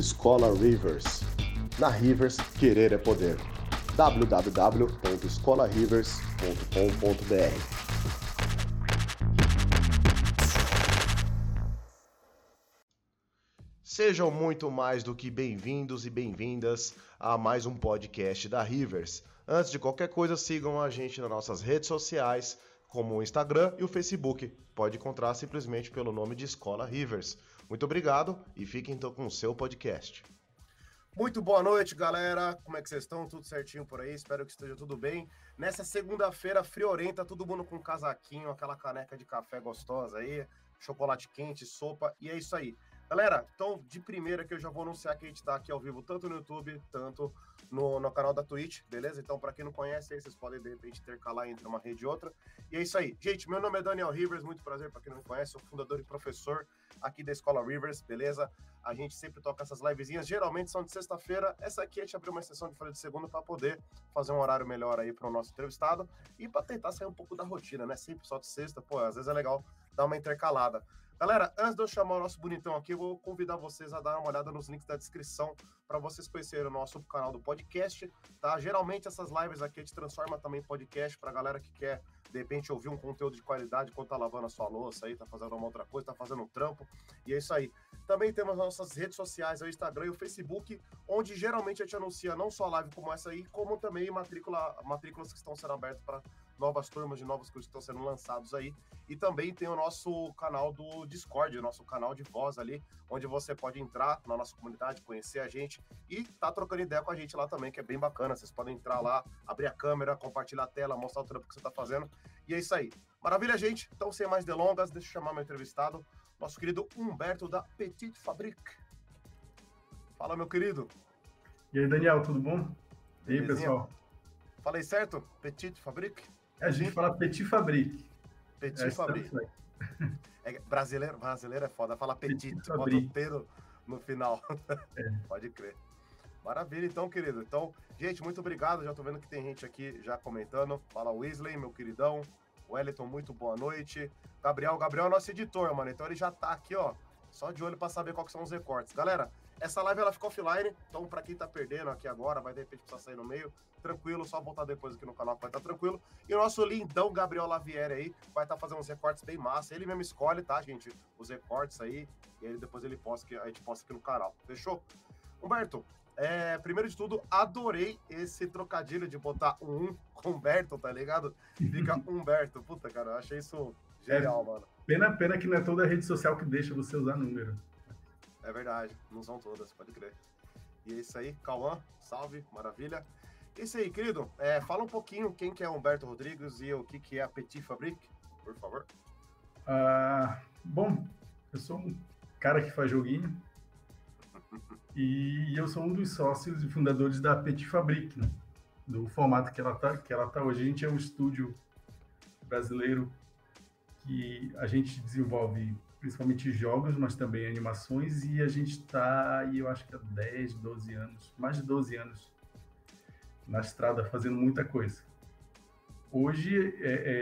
Escola Rivers. Na Rivers, querer é poder. www.escolarivers.com.br. Sejam muito mais do que bem-vindos e bem-vindas a mais um podcast da Rivers. Antes de qualquer coisa, sigam a gente nas nossas redes sociais, como o Instagram e o Facebook. Pode encontrar simplesmente pelo nome de Escola Rivers. Muito obrigado e fiquem então com o seu podcast. Muito boa noite, galera. Como é que vocês estão? Tudo certinho por aí? Espero que esteja tudo bem. Nessa segunda-feira friorenta, todo mundo com um casaquinho, aquela caneca de café gostosa aí, chocolate quente, sopa, e é isso aí. Galera, então, de primeira que eu já vou anunciar que a gente tá aqui ao vivo, tanto no YouTube, tanto no canal da Twitch, beleza? Então, para quem não conhece, aí vocês podem, de repente, intercalar entre uma rede e outra. E é isso aí. Gente, meu nome é Daniel Rivers, muito prazer, para quem não me conhece, sou fundador e professor aqui da Escola Rivers, beleza? A gente sempre toca essas livezinhas, geralmente são de sexta-feira. Essa aqui a gente abriu uma sessão de folha de segunda para poder fazer um horário melhor aí para o nosso entrevistado e para tentar sair um pouco da rotina, né? Sempre só de sexta, pô, às vezes é legal dar uma intercalada. Galera, antes de eu chamar o nosso bonitão aqui, eu vou convidar vocês a dar uma olhada nos links da descrição para vocês conhecerem o nosso canal do podcast, tá? Geralmente essas lives aqui a gente transforma também em podcast para galera que quer, de repente, ouvir um conteúdo de qualidade quando tá lavando a sua louça aí, tá fazendo uma outra coisa, tá fazendo um trampo, e é isso aí. Também temos as nossas redes sociais, o Instagram e o Facebook, onde geralmente a gente anuncia não só live como essa aí, como também matrículas que estão sendo abertas para novas turmas de novos cursos que estão sendo lançados aí. E também tem o nosso canal do Discord, o nosso canal de voz ali, onde você pode entrar na nossa comunidade, conhecer a gente e tá trocando ideia com a gente lá também, que é bem bacana. Vocês podem entrar lá, abrir a câmera, compartilhar a tela, mostrar o trampo que você tá fazendo. E é isso aí. Maravilha, gente. Então, sem mais delongas, deixa eu chamar meu entrevistado, nosso querido Humberto da Petite Fabrique. Fala, meu querido. E aí, Daniel, tudo bom? E aí, pessoal? Falei certo? Petite Fabrique? A gente fala Petit Fabrique. Petit Fabrique. Brasileiro é foda, fala Petit, bota o T no final. Pode crer. Maravilha, então, querido. Então, gente, muito obrigado. Já tô vendo que tem gente aqui já comentando. Fala Weasley, meu queridão. Wellington, muito boa noite. Gabriel é nosso editor, mano. Então ele já tá aqui, ó, só de olho pra saber quais são os recortes. Galera, essa live ela ficou offline, então pra quem tá perdendo aqui agora, vai de repente precisar sair no meio, tranquilo, só voltar depois aqui no canal que vai estar tranquilo. E o nosso lindão Gabriel Lavieri aí vai estar fazendo uns recortes bem massa. Ele mesmo escolhe, tá, gente, os recortes aí, e aí depois ele posta, a gente posta aqui no canal. Fechou? Humberto, primeiro de tudo, adorei esse trocadilho de botar um com Humberto, tá ligado? Fica Humberto. Puta, cara, eu achei isso genial, mano. Pena que não é toda rede social que deixa você usar número. É verdade, não são todas, pode crer. E é isso aí, Cauã, salve, maravilha. É isso aí, querido, fala um pouquinho quem que é Humberto Rodrigues e o que é a Petit Fabrique, por favor. Bom, eu sou um cara que faz joguinho e eu sou um dos sócios e fundadores da Petit Fabrique, né? Do formato que ela tá hoje. A gente é um estúdio brasileiro que a gente desenvolve principalmente jogos, mas também animações, e a gente está, eu acho que há 10, 12 anos, mais de 12 anos, na estrada, fazendo muita coisa. Hoje,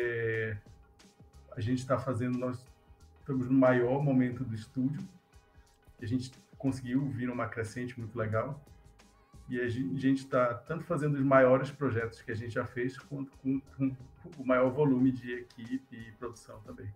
a gente está fazendo, nós estamos no maior momento do estúdio, que a gente conseguiu vir uma crescente muito legal, e a gente está tanto fazendo os maiores projetos que a gente já fez, quanto com o maior volume de equipe e produção também.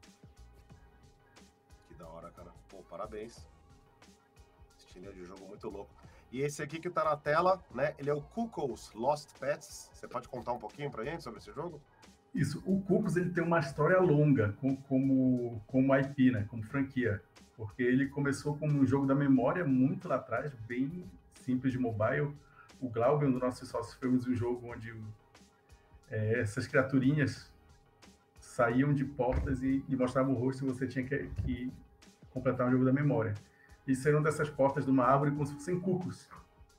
Da hora, cara. Pô, parabéns. Estilo de jogo muito louco. E esse aqui que tá na tela, né? Ele é o Cuckoo's Lost Pets. Você pode contar um pouquinho pra gente sobre esse jogo? Isso. O Cuckoo's, ele tem uma história longa como IP, né? Como franquia. Porque ele começou como um jogo da memória muito lá atrás, bem simples de mobile. O Glauber, um dos nossos sócios, fez um jogo onde essas criaturinhas saíam de portas e mostravam o rosto e você tinha que completar um jogo da memória. E saíram dessas portas de uma árvore como se fossem cucos.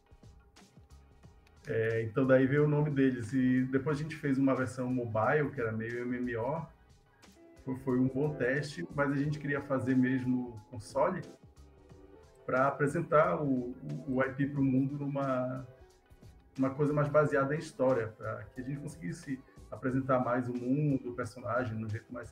Então daí veio o nome deles. E depois a gente fez uma versão mobile, que era meio MMO. Foi um bom teste, mas a gente queria fazer mesmo console para apresentar o IP para o mundo numa coisa mais baseada em história, para que a gente conseguisse apresentar mais o mundo, o personagem, no jeito mais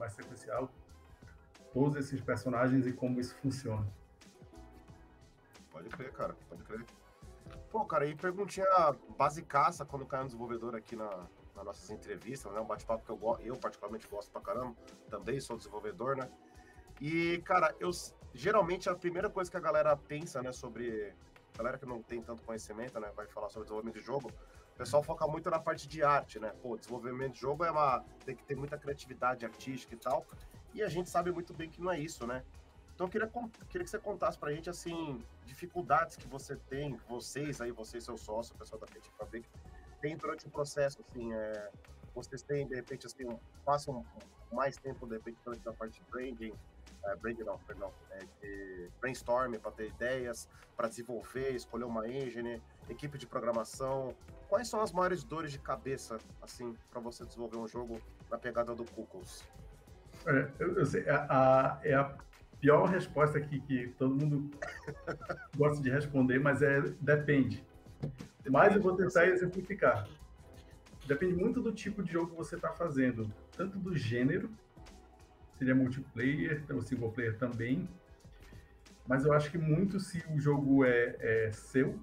sequencial, todos esses personagens e como isso funciona. Pode crer, cara, pode crer. Pô, cara, e perguntinha basicaça quando cai um desenvolvedor aqui nas nossas entrevistas, né? Um bate-papo que eu particularmente gosto pra caramba, também sou desenvolvedor, né? E, cara, geralmente a primeira coisa que a galera pensa, né, sobre. Galera que não tem tanto conhecimento, né, vai falar sobre desenvolvimento de jogo, o pessoal foca muito na parte de arte, né? Pô, desenvolvimento de jogo tem que ter muita criatividade artística e tal. E a gente sabe muito bem que não é isso, né? Então eu queria que você contasse pra gente, assim, dificuldades que você tem, vocês, seu sócio, o pessoal da Petit Fabric, tem durante o processo, assim, vocês têm, de repente, assim, passam mais tempo, de repente, durante a parte de branding não, perdão, de brainstorming para ter ideias, para desenvolver, escolher uma engine, equipe de programação. Quais são as maiores dores de cabeça, assim, para você desenvolver um jogo na pegada do Knuckles? Eu sei, é a pior resposta que todo mundo gosta de responder, mas depende. Mas eu vou tentar exemplificar. Depende muito do tipo de jogo que você está fazendo, tanto do gênero, seria multiplayer, ou single player também, mas eu acho que muito se o jogo é seu,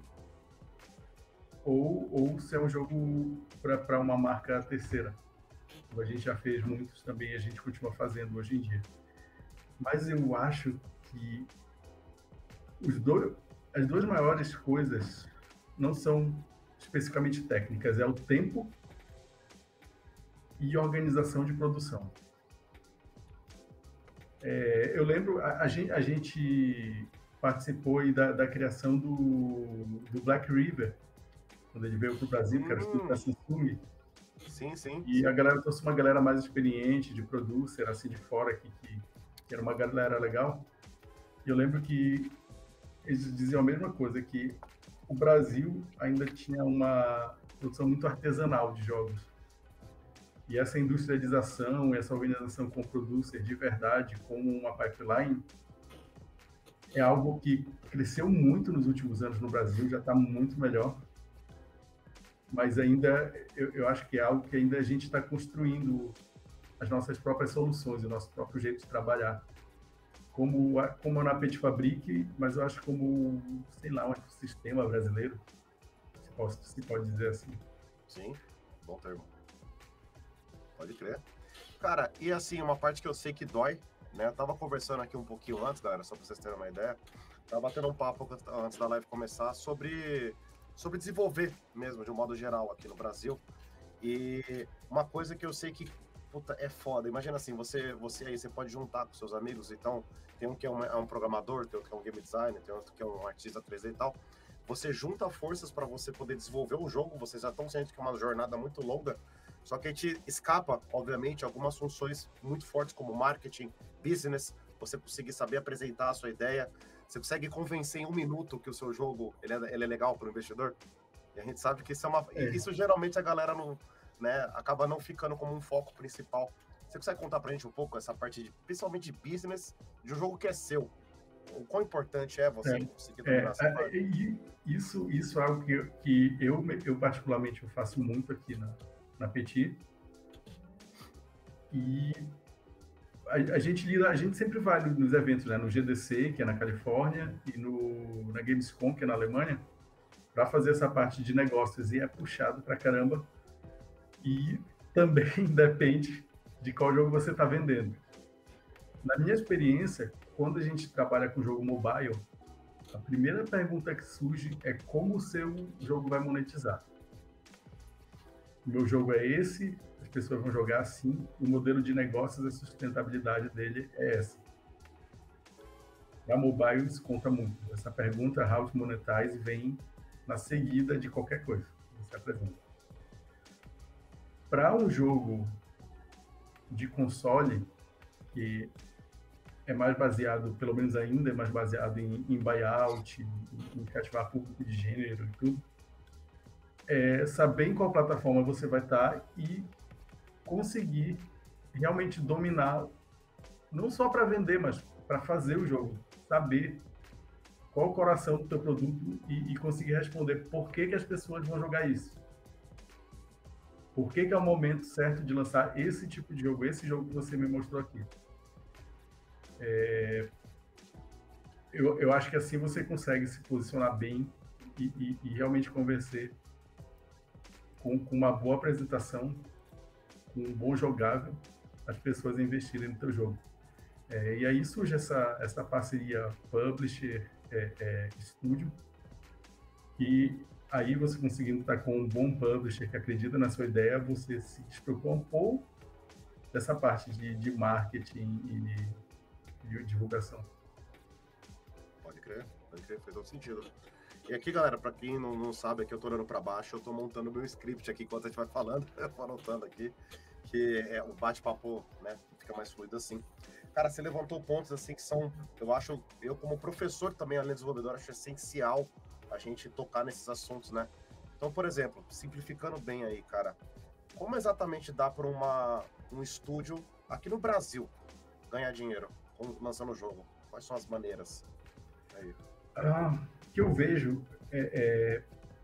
ou se é um jogo para uma marca terceira. A gente já fez muitos também, a gente continua fazendo hoje em dia. Mas eu acho que as duas maiores coisas não são especificamente técnicas, é o tempo e organização de produção. Eu lembro, a gente participou aí da criação do Black River, quando ele veio para o Brasil, que era o estúdio da Samsung. Sim. E a galera trouxe uma galera mais experiente, de producer, assim, de fora, que era uma galera legal. E eu lembro que eles diziam a mesma coisa, que o Brasil ainda tinha uma produção muito artesanal de jogos. E essa industrialização, essa organização com producer de verdade, como uma pipeline, é algo que cresceu muito nos últimos anos no Brasil, já está muito melhor. Mas ainda, eu acho que é algo que ainda a gente está construindo as nossas próprias soluções, o nosso próprio jeito de trabalhar. Como na Petit Fabric, mas eu acho como, sei lá, um ecossistema brasileiro, se pode dizer assim. Sim, bom termo. Pode crer. Cara, e assim, uma parte que eu sei que dói, né? Eu tava conversando aqui um pouquinho antes, galera, só pra vocês terem uma ideia. Tava batendo um papo antes da live começar sobre desenvolver mesmo, de um modo geral, aqui no Brasil. E uma coisa que eu sei que, puta, é foda. Imagina assim, você aí, você pode juntar com seus amigos, então, tem um que é um programador, tem um que é um game designer, tem outro que é um artista 3D e tal. Você junta forças para você poder desenvolver um jogo, vocês já estão cientes que é uma jornada muito longa, só que a gente escapa, obviamente, algumas funções muito fortes como marketing, business, você conseguir saber apresentar a sua ideia, você consegue convencer em um minuto que o seu jogo ele é legal para o investidor. E a gente sabe que isso geralmente a galera não, né, acaba não ficando como um foco principal. Você consegue contar pra gente um pouco essa parte, principalmente de business, de um jogo que é seu? O quão importante é você conseguir dominar essa parte? Isso é algo que eu particularmente eu faço muito aqui na Petit. E a gente sempre vai nos eventos, né, no GDC, que é na Califórnia, e na Gamescom, que é na Alemanha, para fazer essa parte de negócios, e é puxado pra caramba. E também depende de qual jogo você está vendendo. Na minha experiência, quando a gente trabalha com jogo mobile, a primeira pergunta que surge é como o seu jogo vai monetizar. O meu jogo é esse, as pessoas vão jogar assim, o modelo de negócios, a sustentabilidade dele é essa. Para mobile, isso conta muito. Essa pergunta, how to monetize, vem na seguida de qualquer coisa que você apresenta. Para um jogo de console, que é mais baseado, pelo menos ainda é mais baseado em buyout, em cativar público de gênero e tudo, saber em qual plataforma você vai estar e conseguir realmente dominar, não só para vender, mas para fazer o jogo, saber qual o coração do teu produto e conseguir responder por que as pessoas vão jogar isso. Por que é o momento certo de lançar esse tipo de jogo, esse jogo que você me mostrou aqui? eu acho que assim você consegue se posicionar bem e realmente convencer com uma boa apresentação, com um bom jogável, as pessoas a investirem no teu jogo. E aí surge essa parceria publisher, estúdio, e aí você conseguindo estar com um bom publisher que acredita na sua ideia, você se despreocupa um pouco dessa parte de marketing e de divulgação. Pode crer, fez todo sentido. E aqui, galera, pra quem não sabe, aqui eu tô olhando pra baixo, eu tô montando meu script aqui enquanto a gente vai falando, eu tô anotando aqui, que o bate-papo, né, fica mais fluido assim. Cara, você levantou pontos assim que são, eu como professor também, além de desenvolvedor, acho essencial a gente tocar nesses assuntos, né? Então, por exemplo, simplificando bem aí, cara, como exatamente dá para um estúdio aqui no Brasil ganhar dinheiro lançando o jogo? Quais são as maneiras? Aí. Que eu vejo, eu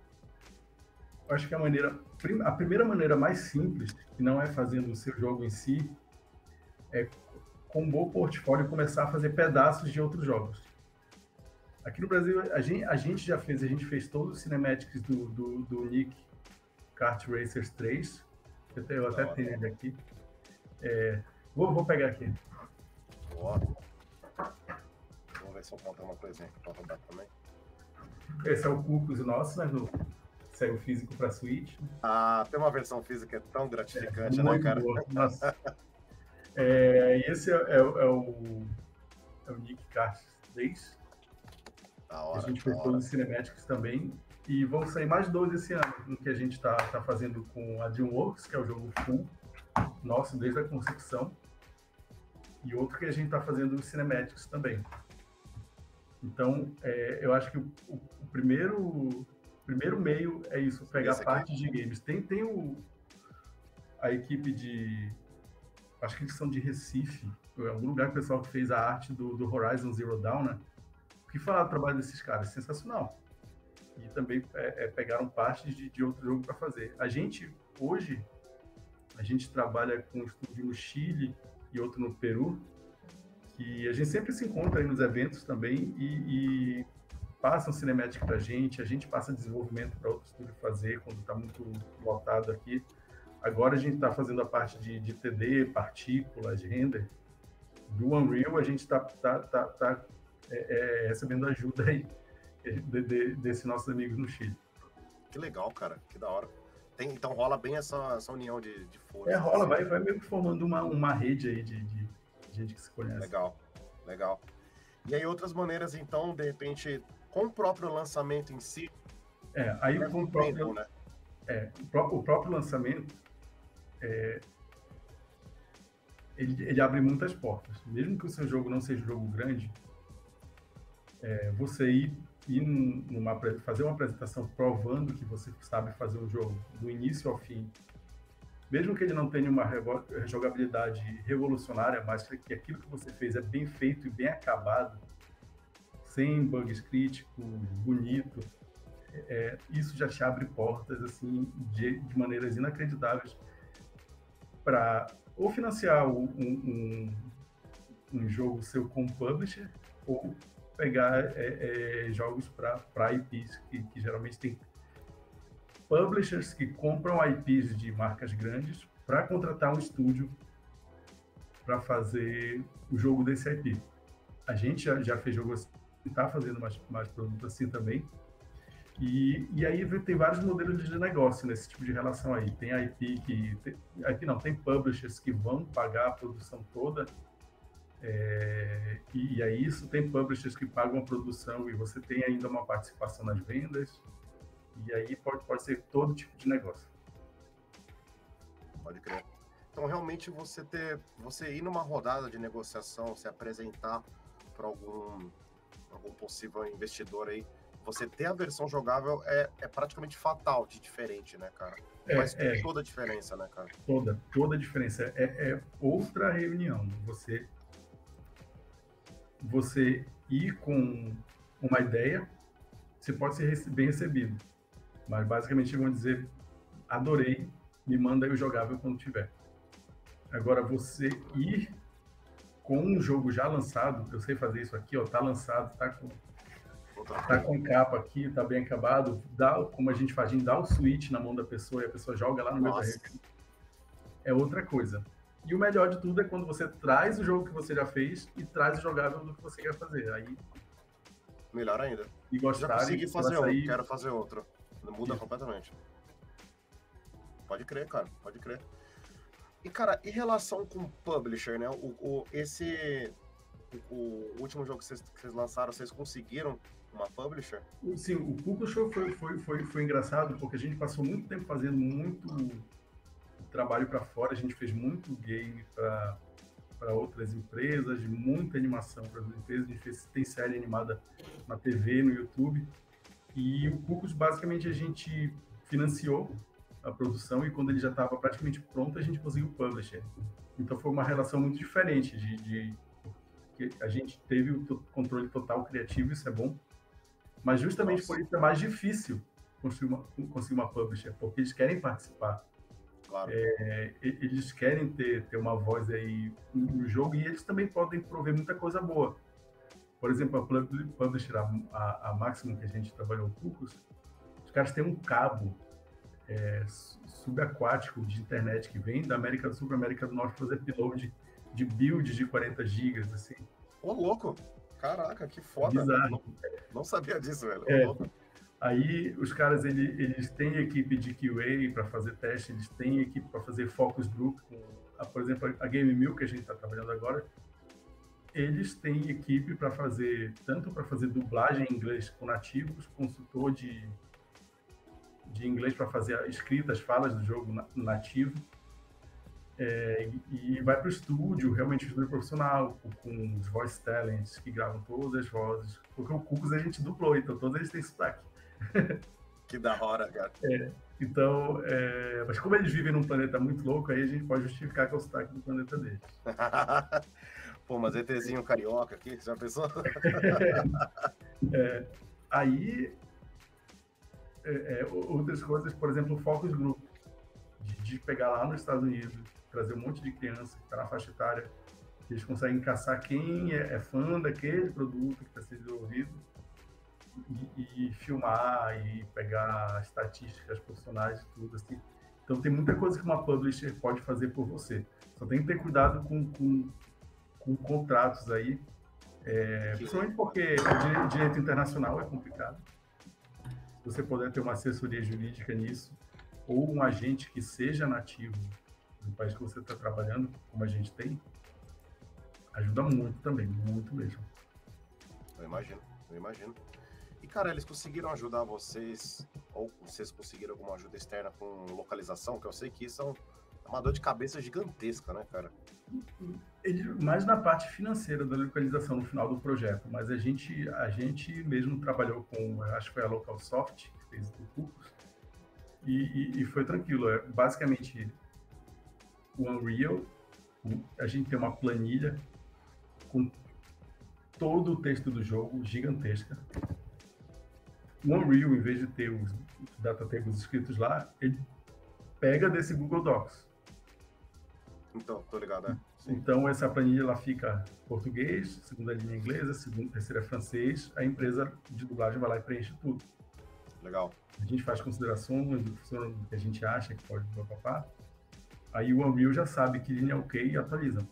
acho que a primeira maneira mais simples, que não é fazendo o seu jogo em si, é com um bom portfólio começar a fazer pedaços de outros jogos. Aqui no Brasil, a gente fez todos os cinematics do Nick Kart Racers 3, eu até tenho ele aqui. Vou pegar aqui. Boa. Vamos ver se eu conto uma coisinha para rodar também. Esse é o Cucos nosso, né? Saiu físico para Switch. Tem uma versão física que é tão gratificante, né, cara? Boa. Nossa. Esse é o Nick Kart 3. A gente fez todos os cinematics também. E vão sair mais 2 esse ano, um que a gente está fazendo com a DreamWorks, que é o jogo full nosso desde a concepção. E outro que a gente está fazendo os cinematics também. Então, eu acho que o primeiro meio é isso, pegar parte de games. Tem a equipe acho que eles são de Recife, em algum lugar o pessoal que fez a arte do Horizon Zero Dawn, né? O que falar do trabalho desses caras? Sensacional. E também pegaram partes de outro jogo para fazer. Hoje, a gente trabalha com um estúdio no Chile e outro no Peru, que a gente sempre se encontra aí nos eventos também e passam cinemática pra gente, a gente passa desenvolvimento para outro estúdio fazer quando está muito lotado aqui. Agora a gente está fazendo a parte de TD, partículas, render. Do Unreal a gente está recebendo ajuda aí desses nossos amigos no Chile. Que legal, cara, que da hora. Então rola bem essa união de forças. Rola, vai meio que formando uma rede aí de gente que se conhece. Legal. E aí outras maneiras, então, de repente, com o próprio lançamento em si... Aí com o próprio... né? O próprio lançamento, ele abre muitas portas. Mesmo que o seu jogo não seja um jogo grande, você ir fazer uma apresentação provando que você sabe fazer um jogo do início ao fim, mesmo que ele não tenha uma jogabilidade revolucionária, mas que aquilo que você fez é bem feito e bem acabado, sem bugs críticos, bonito, isso já te abre portas assim de maneiras inacreditáveis para ou financiar um jogo seu como publisher ou pegar jogos para IPs, que geralmente tem publishers que compram IPs de marcas grandes para contratar um estúdio para fazer o jogo desse IP. A gente já fez jogo assim, está fazendo mais produtos assim também. E aí tem vários modelos de negócio nesse tipo de relação aí. Tem tem publishers que vão pagar a produção toda, e aí isso tem publishers que pagam a produção e você tem ainda uma participação nas vendas, e aí pode ser todo tipo de negócio. Pode crer. Então realmente você ir numa rodada de negociação, se apresentar para algum possível investidor aí, você ter a versão jogável é praticamente fatal de diferente, né, cara? Faz toda a diferença, né, cara? Toda a diferença. É outra reunião. Você ir com uma ideia, você pode ser bem recebido. Mas basicamente vão dizer, adorei, me manda aí o jogável quando tiver. Agora você ir com um jogo já lançado, eu sei fazer isso aqui, ó, tá lançado, tá com capa aqui, tá bem acabado, como a gente faz, a gente dá o switch na mão da pessoa e a pessoa joga lá no Mesa Review, é outra coisa. E o melhor de tudo é quando você traz o jogo que você já fez e traz o jogável do que você quer fazer. Aí, melhor ainda. E gostar, já consegui fazer um, quero fazer outro. Muda completamente. Pode crer, cara, pode crer. E, cara, em relação com o publisher, né? O último jogo que vocês lançaram, vocês conseguiram uma publisher? Sim, o publisher foi engraçado, porque a gente passou muito tempo fazendo muito trabalho para fora, a gente fez muito game para outras empresas, muita animação para outras empresas, a gente tem série animada na TV, no YouTube, e o Cucos, basicamente, a gente financiou a produção e quando ele já estava praticamente pronto, a gente conseguiu o publisher. Então foi uma relação muito diferente que a gente teve o controle total criativo, isso é bom, mas justamente por isso é mais difícil conseguir uma publisher, porque eles querem participar. Claro. Eles querem ter uma voz aí no jogo e eles também podem prover muita coisa boa. Por exemplo, a publisher, a Maximum que a gente trabalhou com os caras têm um cabo subaquático de internet que vem da América do Sul para a América do Norte fazer upload de builds de 40 gigas, assim. Ô, louco! Caraca, que foda! Não sabia disso, velho. Louco. Aí os caras, eles têm equipe de QA para fazer teste, eles têm equipe para fazer focus group, por exemplo, a Game Mill que a gente está trabalhando agora, eles têm equipe para fazer, tanto para fazer dublagem em inglês com nativos, consultor de inglês para fazer a escrita, as falas do jogo nativo, e vai para o estúdio, realmente estúdio profissional, com os voice talents que gravam todas as vozes, porque o Cucos a gente dublou, então todos eles têm sotaque. Que da hora, cara. Então, mas como eles vivem num planeta muito louco, aí a gente pode justificar que é o sotaque do planeta deles. Pô, mas ETzinho carioca aqui, já pensou? Aí, outras coisas, por exemplo, o focus group, de pegar lá nos Estados Unidos, trazer um monte de criança que está na faixa etária, que eles conseguem caçar quem é fã daquele produto que está sendo desenvolvido, e filmar e pegar estatísticas profissionais e tudo assim. Então tem muita coisa que uma publisher pode fazer por você. Só tem que ter cuidado com contratos aí, principalmente porque o direito internacional é complicado. Se você puder ter uma assessoria jurídica nisso, ou um agente que seja nativo do país que você está trabalhando, como a gente tem, ajuda muito também, muito mesmo. Eu imagino. E, cara, eles conseguiram ajudar vocês, ou vocês conseguiram alguma ajuda externa com localização? Que eu sei que isso é uma dor de cabeça gigantesca, né, cara? Mais na parte financeira da localização no final do projeto, mas a gente mesmo trabalhou com, acho que foi a Localsoft, que fez o Cucos, e foi tranquilo. Basicamente, o Unreal, a gente tem uma planilha com todo o texto do jogo, gigantesca. O Unreal, em vez de ter os data tables escritos lá, ele pega desse Google Docs. Então, tô ligado, Sim. Então, essa planilha ela fica português, segunda linha inglesa, terceira francês, a empresa de dublagem vai lá e preenche tudo. Legal. A gente faz considerações do que a gente acha que pode papapá. Aí o Unreal já sabe que linha é ok e atualiza.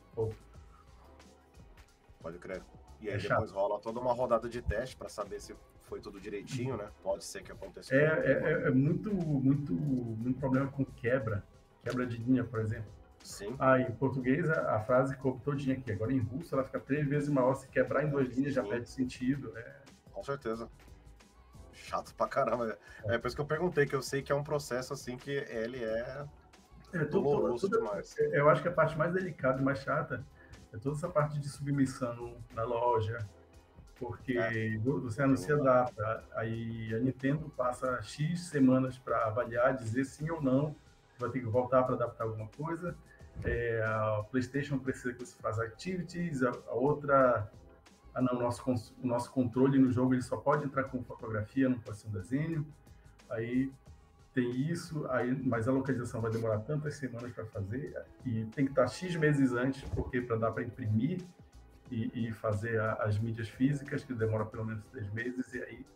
Pode crer. E aí depois rola toda uma rodada de teste para saber se foi tudo direitinho, né? Pode ser que aconteceu. Muito problema com quebra de linha, por exemplo. Sim. Em português a frase ficou todinha aqui. Agora em russo ela fica 3 vezes maior. Se quebrar em 2 linhas já perde sentido. Com certeza. Chato pra caramba. É por isso que eu perguntei, que eu sei que é um processo assim que ele doloroso demais. Eu acho que a parte mais delicada e mais chata é toda essa parte de submissão na loja, porque você anuncia a data, aí a Nintendo passa X semanas para avaliar, dizer sim ou não, vai ter que voltar para adaptar alguma coisa, a PlayStation precisa que você faça activities, a outra, o nosso controle no jogo ele só pode entrar com fotografia, não pode ser um desenho, aí tem isso, mas a localização vai demorar tantas semanas para fazer e tem que estar X meses antes, porque para dar para imprimir e fazer as mídias físicas, que demora pelo menos 3 meses, e aí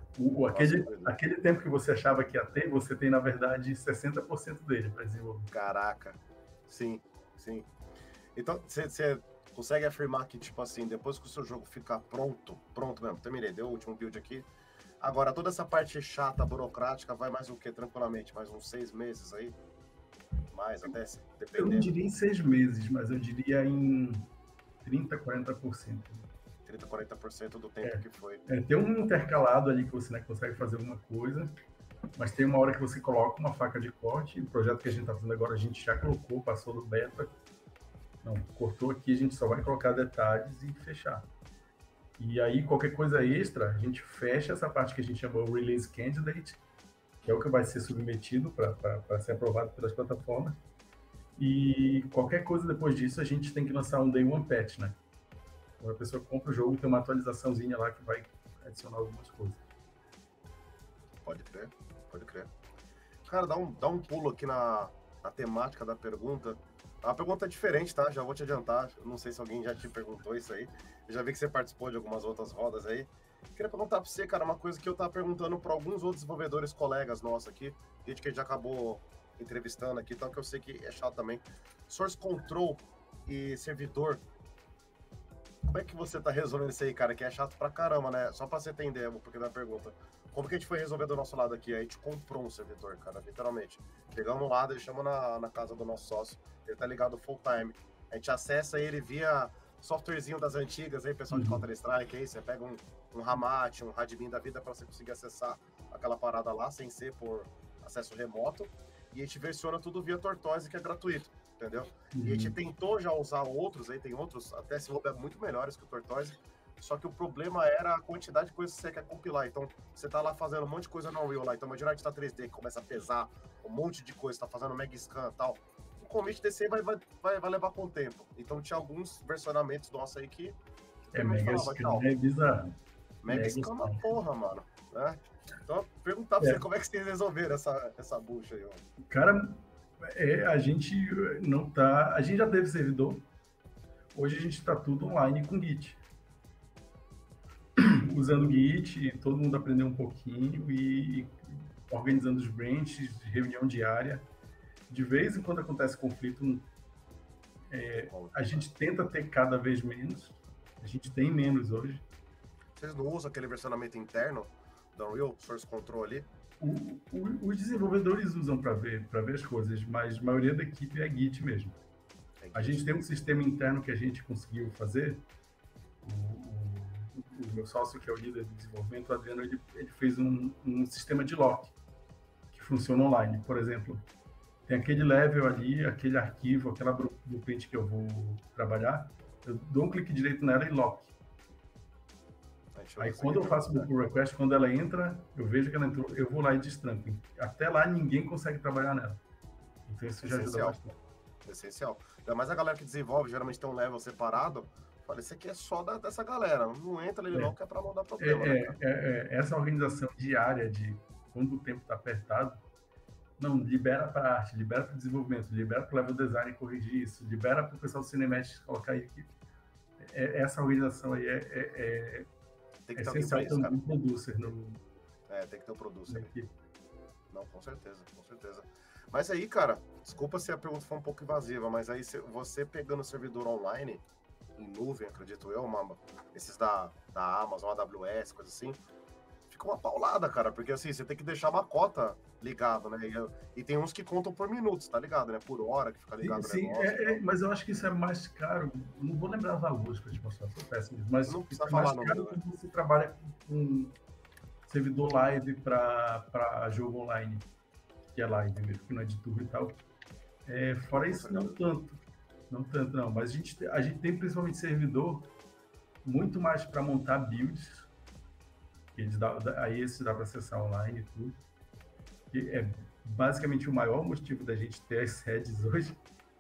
aquele tempo que você achava que ia ter, você tem, na verdade, 60% dele para desenvolver. Caraca. Sim, sim. Então, você consegue afirmar que, tipo assim, depois que o seu jogo ficar pronto mesmo, terminei, deu o último build aqui, agora toda essa parte chata, burocrática, vai mais o quê, tranquilamente? Mais uns 6 meses aí? Mais, até, Eu não diria em 6 meses, mas eu diria em 30%, 40%. 30%, 40% do tempo que foi. Tem um intercalado ali que você, né, consegue fazer alguma coisa, mas tem uma hora que você coloca uma faca de corte. O projeto que a gente está fazendo agora, a gente já colocou, passou do beta. Não, cortou aqui, a gente só vai colocar detalhes e fechar. E aí, qualquer coisa extra, a gente fecha essa parte que a gente chama o Release Candidate, que é o que vai ser submetido para ser aprovado pelas plataformas. E qualquer coisa depois disso, a gente tem que lançar um Day One Patch, né? Quando a pessoa compra o jogo, tem uma atualizaçãozinha lá que vai adicionar algumas coisas. Pode crer, pode crer. Cara, dá um pulo aqui na temática da pergunta. A pergunta é diferente, tá? Já vou te adiantar. Não sei se alguém já te perguntou isso aí. Eu já vi que você participou de algumas outras rodas aí. Queria perguntar pra você, cara, uma coisa que eu tava perguntando para alguns outros desenvolvedores, colegas nossos aqui, gente que a gente já acabou entrevistando aqui, então que eu sei que é chato também. Source Control e servidor. Como é que você tá resolvendo isso aí, cara? Que é chato pra caramba, né? Só pra você entender, porque da pergunta. Como que a gente foi resolver do nosso lado aqui? A gente comprou um servidor, cara, literalmente. Pegamos lá, deixamos na casa do nosso sócio. Ele tá ligado full time. A gente acessa ele via softwarezinho das antigas aí, pessoal de Counter-Strike aí. Você pega um Ramat, um Radmin da vida pra você conseguir acessar aquela parada lá, sem ser por acesso remoto. E a gente versiona tudo via Tortoise, que é gratuito, entendeu? E a gente tentou já usar outros aí, tem outros, até se roubar muito melhores que o Tortoise. Só que o problema era a quantidade de coisas que você quer compilar. Então, você tá lá fazendo um monte de coisa no Unreal lá. Então, imagina a gente tá 3D, que começa a pesar um monte de coisa, tá fazendo Mega Scan e tal. O commit desse aí vai levar com o tempo. Então, tinha alguns versionamentos nossos aí que Mega Scan é bizarro. Mega Scan é uma porra, mano. Né? Então, perguntar pra você como é que vocês resolveram essa bucha aí, ó. Cara, a gente não tá... A gente já teve servidor. Hoje a gente tá tudo online com Git. Usando Git, todo mundo aprendeu um pouquinho e organizando os branches, reunião diária. De vez em quando acontece conflito, a gente tenta ter cada vez menos. A gente tem menos hoje. Vocês não usam aquele versionamento interno da Unreal, Source Control ali? Os desenvolvedores usam para ver as coisas, mas a maioria da equipe é Git mesmo. A gente tem um sistema interno que a gente conseguiu fazer. O meu sócio, que é o líder de desenvolvimento, o Adriano, ele fez um sistema de lock que funciona online. Por exemplo, tem aquele level ali, aquele arquivo, aquela blueprint que eu vou trabalhar, eu dou um clique direito nela e lock. Aí quando eu faço o pull request, quando ela entra, eu vejo que ela entrou, eu vou lá e destranco. Até lá ninguém consegue trabalhar nela. Então isso já ajuda bastante. Essencial. Ainda mais a galera que desenvolve, geralmente tem um level separado. Olha, isso aqui é só dessa galera. Não entra ali não, que é pra não dar problema. Essa organização diária de quando o tempo está apertado, não, libera para a arte, libera para o desenvolvimento, libera para o level design corrigir isso, libera para o pessoal do Cinematics colocar aí. Essa organização aí tem que essencial ter um producer tem que ter um producer. Não, com certeza, com certeza. Mas aí, cara, desculpa se a pergunta foi um pouco invasiva, mas aí você pegando o servidor online, em nuvem, acredito eu, Mamba, esses da Amazon, AWS, coisa assim, fica uma paulada, cara, porque assim, você tem que deixar uma cota ligada, né? E tem uns que contam por minutos, tá ligado, né? Por hora que fica ligado o negócio. Mas eu acho que isso é mais caro, não vou lembrar os valores pra te mostrar, sou péssimo, mas não precisa mais caro quando você trabalha com servidor live para jogo online, que é live mesmo, que não é de turbo e tal. Fora isso, não tanto. Não tanto, não. Mas a gente tem principalmente servidor muito mais para montar builds. Aí esse dá para acessar online e tudo. E é basicamente o maior motivo da gente ter as sedes hoje.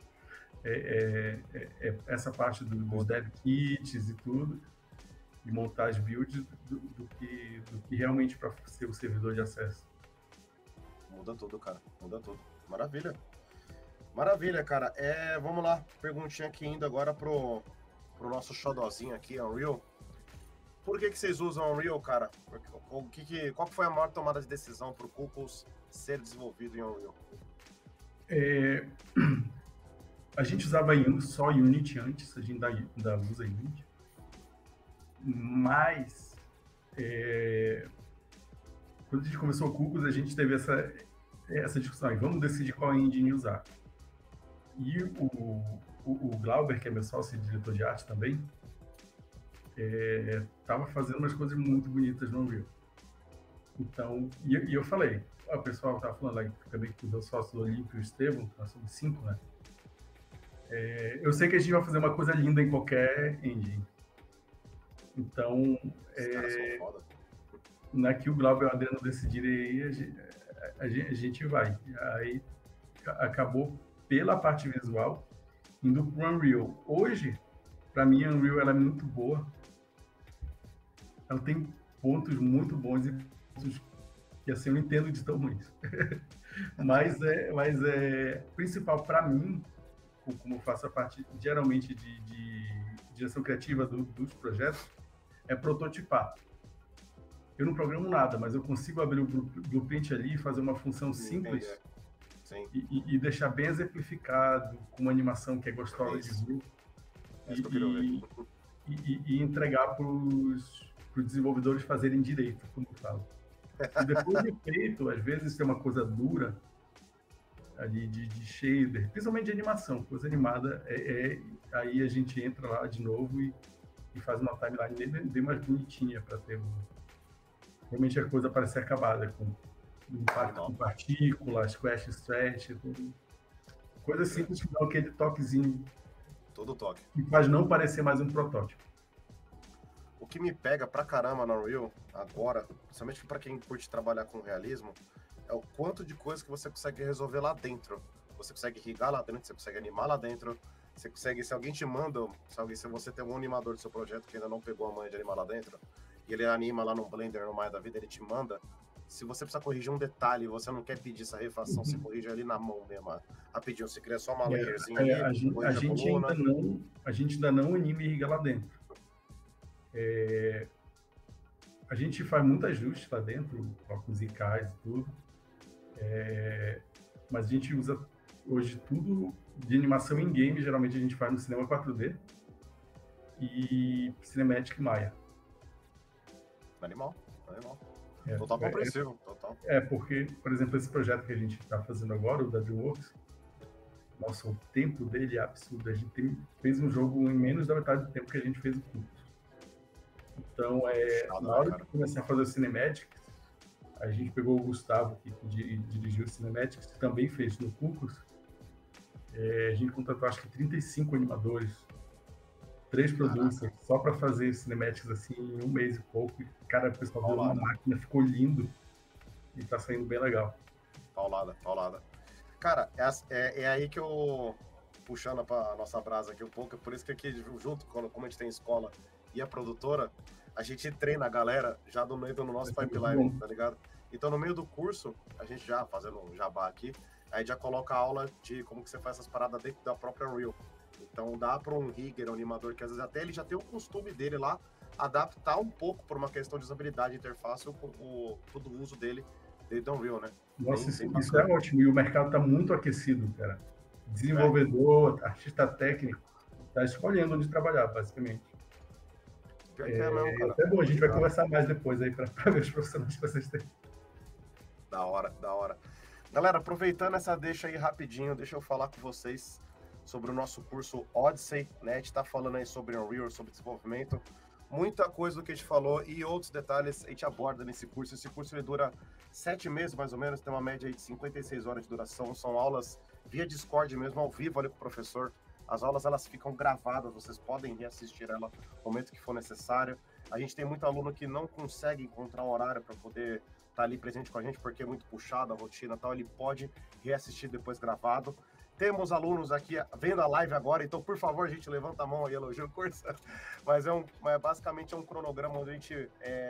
Essa parte dos dev kits e tudo. E montar as builds do que realmente para ser o servidor de acesso. Muda tudo, cara. Muda tudo. Maravilha. Maravilha, cara. Vamos lá. Perguntinha aqui indo agora pro pro nosso xodozinho aqui, Unreal. Por que vocês usam Unreal, cara? Qual foi a maior tomada de decisão pro Cuckoos ser desenvolvido em Unreal? A gente usava só Unity antes, a gente ainda usa Unity. Mas, quando a gente começou o Cuckoos, a gente teve essa discussão, vamos decidir qual engine usar. E o Glauber, que é meu sócio e diretor de arte também, estava fazendo umas coisas muito bonitas no Unreal. Então, e eu falei, o pessoal estava falando lá também que os meus sócios, o Olímpio e o Estevão, nós somos 5, né? Eu sei que a gente vai fazer uma coisa linda em qualquer engine. Então, na que o Glauber e o Adriano decidirem aí, a gente vai. Aí acabou pela parte visual indo para o Unreal. Hoje, para mim, a Unreal ela é muito boa. Ela tem pontos muito bons e pontos que assim eu não entendo de tão ruins. mas principal para mim, como eu faço a parte geralmente de direção criativa dos projetos, é prototipar. Eu não programo nada, mas eu consigo abrir o blueprint ali e fazer uma função simples e deixar bem exemplificado, com uma animação que é gostosa de ver. E entregar para os desenvolvedores fazerem direito, como eu falo. E depois de feito, às vezes tem uma coisa dura ali de shader, principalmente de animação, coisa animada, aí a gente entra lá de novo e faz uma timeline bem mais bonitinha para ter realmente a coisa parecer acabada, com impacto com partículas, crash stretch, tudo. Coisa simples que dá aquele toquezinho. Todo toque. Que faz não parecer mais um protótipo. O que me pega pra caramba no Unreal agora, principalmente pra quem curte trabalhar com realismo, é o quanto de coisa que você consegue resolver lá dentro. Você consegue irrigar lá dentro, você consegue animar lá dentro, você consegue, se alguém te manda, se você tem algum animador do seu projeto que ainda não pegou a manha de animar lá dentro, e ele anima lá no Blender, no Maya da vida, ele te manda. Se você precisa corrigir um detalhe e você não quer pedir essa refação, você corrige ali na mão mesmo, rapidinho. Você cria só uma layerzinha ali, a gente ainda não anima e irriga lá dentro. A gente faz muito ajuste lá dentro, coloca os IKs e tudo. Mas a gente usa hoje tudo de animação em game, geralmente a gente faz no cinema 4D e Cinematic Maya. Animal. Total compreensível, total. Porque, por exemplo, esse projeto que a gente está fazendo agora, o da DreamWorks, nossa, o tempo dele é absurdo. A gente fez um jogo em menos da metade do tempo que a gente fez o curso. Então, na hora de começar a fazer o Cinematics, a gente pegou o Gustavo, que dirigiu o Cinematics, que também fez no Cuckoos. A gente contratou, acho que 35 animadores, 3 produtos, só para fazer Cinematics assim, em um mês e pouco. E, cara, o pessoal deu uma máquina, ficou lindo e tá saindo bem legal. Paulada. Cara, é aí que eu, puxando pra nossa brasa aqui um pouco, é por isso que aqui, junto, como a gente tem escola e a produtora, a gente treina a galera já no meio do nosso pipeline, tá ligado? Então, no meio do curso, a gente já, fazendo um jabá aqui, aí já coloca a aula de como que você faz essas paradas dentro da própria Unreal. Então, dá para um rigger, um animador, que às vezes até ele já tem o costume dele lá, adaptar um pouco por uma questão de usabilidade, interface, todo o uso dele dentro da Unreal, né? Nossa, isso é ótimo. E o mercado está muito aquecido, cara. Desenvolvedor, artista técnico, está escolhendo onde trabalhar, basicamente. É bom, a gente vai conversar mais depois aí para ver os profissionais que vocês têm. Da hora. Galera, aproveitando essa deixa aí rapidinho, deixa eu falar com vocês sobre o nosso curso Odyssey, né? A gente tá falando aí sobre Unreal, sobre desenvolvimento. Muita coisa do que a gente falou e outros detalhes a gente aborda nesse curso. Esse curso ele dura 7 meses, mais ou menos, tem uma média aí de 56 horas de duração. São aulas via Discord mesmo, ao vivo ali com o professor. As aulas, elas ficam gravadas, vocês podem reassistir ela no momento que for necessário. A gente tem muito aluno que não consegue encontrar um horário para poder estar ali presente com a gente, porque é muito puxado a rotina e tal, ele pode reassistir depois gravado. Temos alunos aqui vendo a live agora, então, por favor, gente, levanta a mão aí, elogio o curso. Mas basicamente é um cronograma onde a gente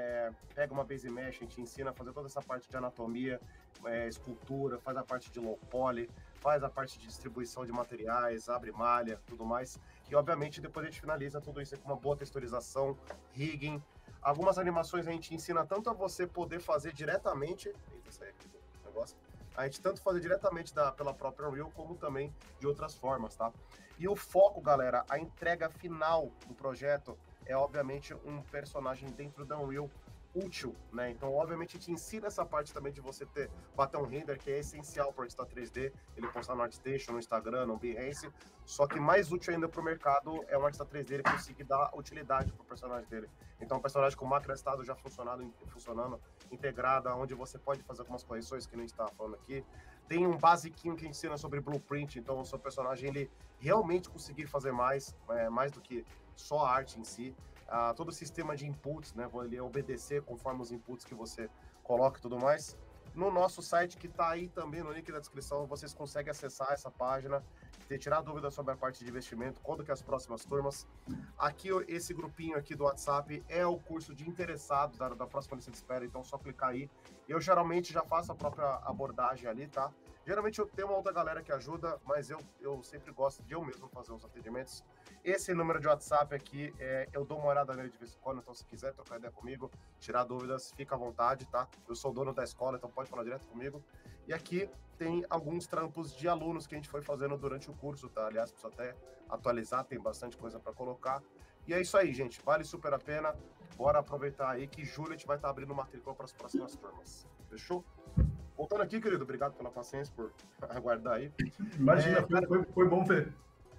pega uma base mesh, a gente ensina a fazer toda essa parte de anatomia, escultura, faz a parte de low poly, faz a parte de distribuição de materiais, abre malha, tudo mais. E, obviamente, depois a gente finaliza tudo isso com uma boa texturização, rigging. Algumas animações a gente ensina tanto a você poder fazer diretamente... Eita, isso aí aqui do negócio. A gente tanto fazer diretamente pela própria Unreal, como também de outras formas, tá? E o foco, galera, a entrega final do projeto é, obviamente, um personagem dentro da Unreal útil, né? Então, obviamente, a gente ensina essa parte também de você bater um render, que é essencial para o artista 3D, ele postar no ArtStation, no Instagram, no Behance, só que mais útil ainda para o mercado é um artista 3D ele conseguir dar utilidade para o personagem dele. Então, um personagem com macro estado já funcionando, integrada, onde você pode fazer algumas correções que a gente estava falando aqui. Tem um basiquinho que ensina sobre blueprint, então o seu personagem ele realmente conseguir fazer mais do que só a arte em si. Todo o sistema de inputs, né? Ele obedecer conforme os inputs que você coloca e tudo mais. No nosso site, que está aí também no link da descrição, vocês conseguem acessar essa página, tirar dúvidas sobre a parte de investimento, quando que é as próximas turmas. Aqui, esse grupinho aqui do WhatsApp é o curso de interessados da próxima lista de espera, então é só clicar aí. Eu geralmente já faço a própria abordagem ali, tá? Geralmente eu tenho uma outra galera que ajuda, mas eu sempre gosto de eu mesmo fazer os atendimentos. Esse número de WhatsApp aqui, eu dou uma olhada nele de vez em quando, então se quiser trocar ideia comigo, tirar dúvidas, fica à vontade, tá? Eu sou dono da escola, então pode falar direto comigo. E aqui tem alguns trampos de alunos que a gente foi fazendo durante o curso, tá? Aliás, preciso até atualizar, tem bastante coisa para colocar. E é isso aí, gente, vale super a pena. Bora aproveitar aí que julho a gente vai estar abrindo matrícula para as próximas turmas. Fechou? Voltando aqui, querido, obrigado pela paciência, por aguardar aí. Imagina, foi bom ver.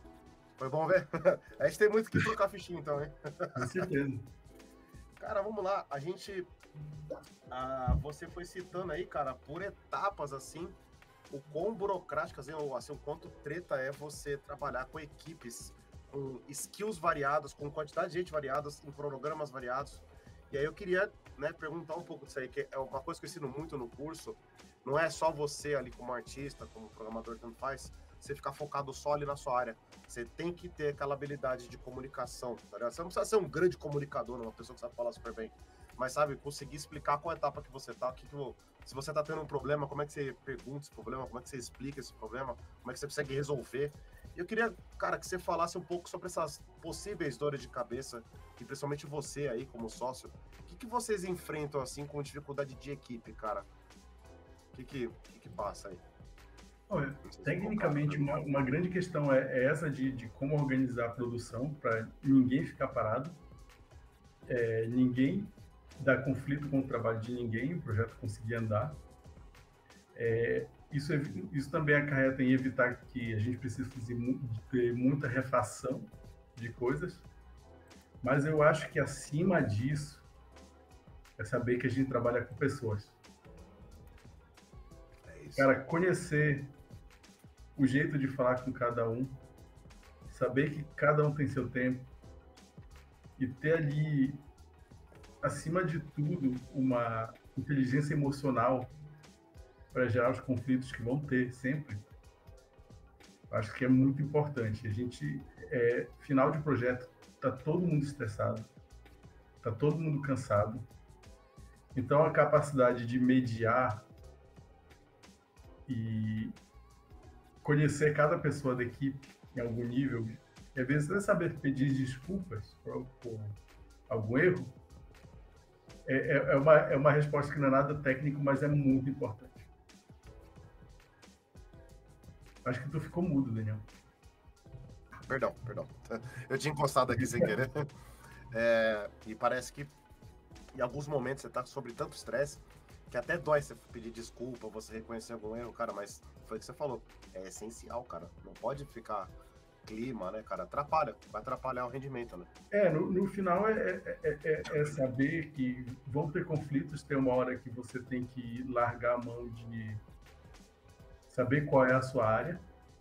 Foi bom ver? A gente tem muito que trocar fichinha, então, hein? Com certeza. Cara, vamos lá. A gente... você foi citando aí, cara, por etapas, assim, o quão burocrático, assim, o quanto treta é você trabalhar com equipes, com skills variados, com quantidade de gente variadas, em programas variados. E aí eu queria, né, perguntar um pouco disso aí, que é uma coisa que eu ensino muito no curso. Não é só você ali como artista, como programador, tanto faz, você ficar focado só ali na sua área. Você tem que ter aquela habilidade de comunicação, tá ligado? Você não precisa ser um grande comunicador, uma pessoa que sabe falar super bem, mas sabe, conseguir explicar qual etapa que você tá, se você tá tendo um problema, como é que você pergunta esse problema, como é que você explica esse problema, como é que você consegue resolver. Eu queria, cara, que você falasse um pouco sobre essas possíveis dores de cabeça, e principalmente você aí como sócio, o que vocês enfrentam assim com dificuldade de equipe, cara? O que passa aí? Olha, tecnicamente, uma grande questão é essa de como organizar a produção para ninguém ficar parado, ninguém dar conflito com o trabalho de ninguém, o projeto conseguir andar. Isso também acarreta em evitar que a gente precise ter muita refação de coisas, mas eu acho que acima disso é saber que a gente trabalha com pessoas. Cara, conhecer o jeito de falar com cada um, saber que cada um tem seu tempo e ter ali, acima de tudo, uma inteligência emocional para gerar os conflitos que vão ter sempre. Acho que é muito importante. A gente, final de projeto, tá todo mundo estressado, tá todo mundo cansado. Então, a capacidade de mediar e conhecer cada pessoa da equipe em algum nível, e às vezes até saber pedir desculpas por algum erro, é uma resposta que não é nada técnico, mas é muito importante. Acho que tu ficou mudo, Daniel. Perdão. Eu tinha encostado aqui sem querer. E parece que em alguns momentos você tá sob tanto estresse que até dói você pedir desculpa, você reconhecer algum erro, cara, mas foi o que você falou. É essencial, cara. Não pode ficar clima, né, cara? Vai atrapalhar o rendimento, né? No final é saber que vão ter conflitos, tem uma hora que você tem que largar a mão de saber qual é a sua área.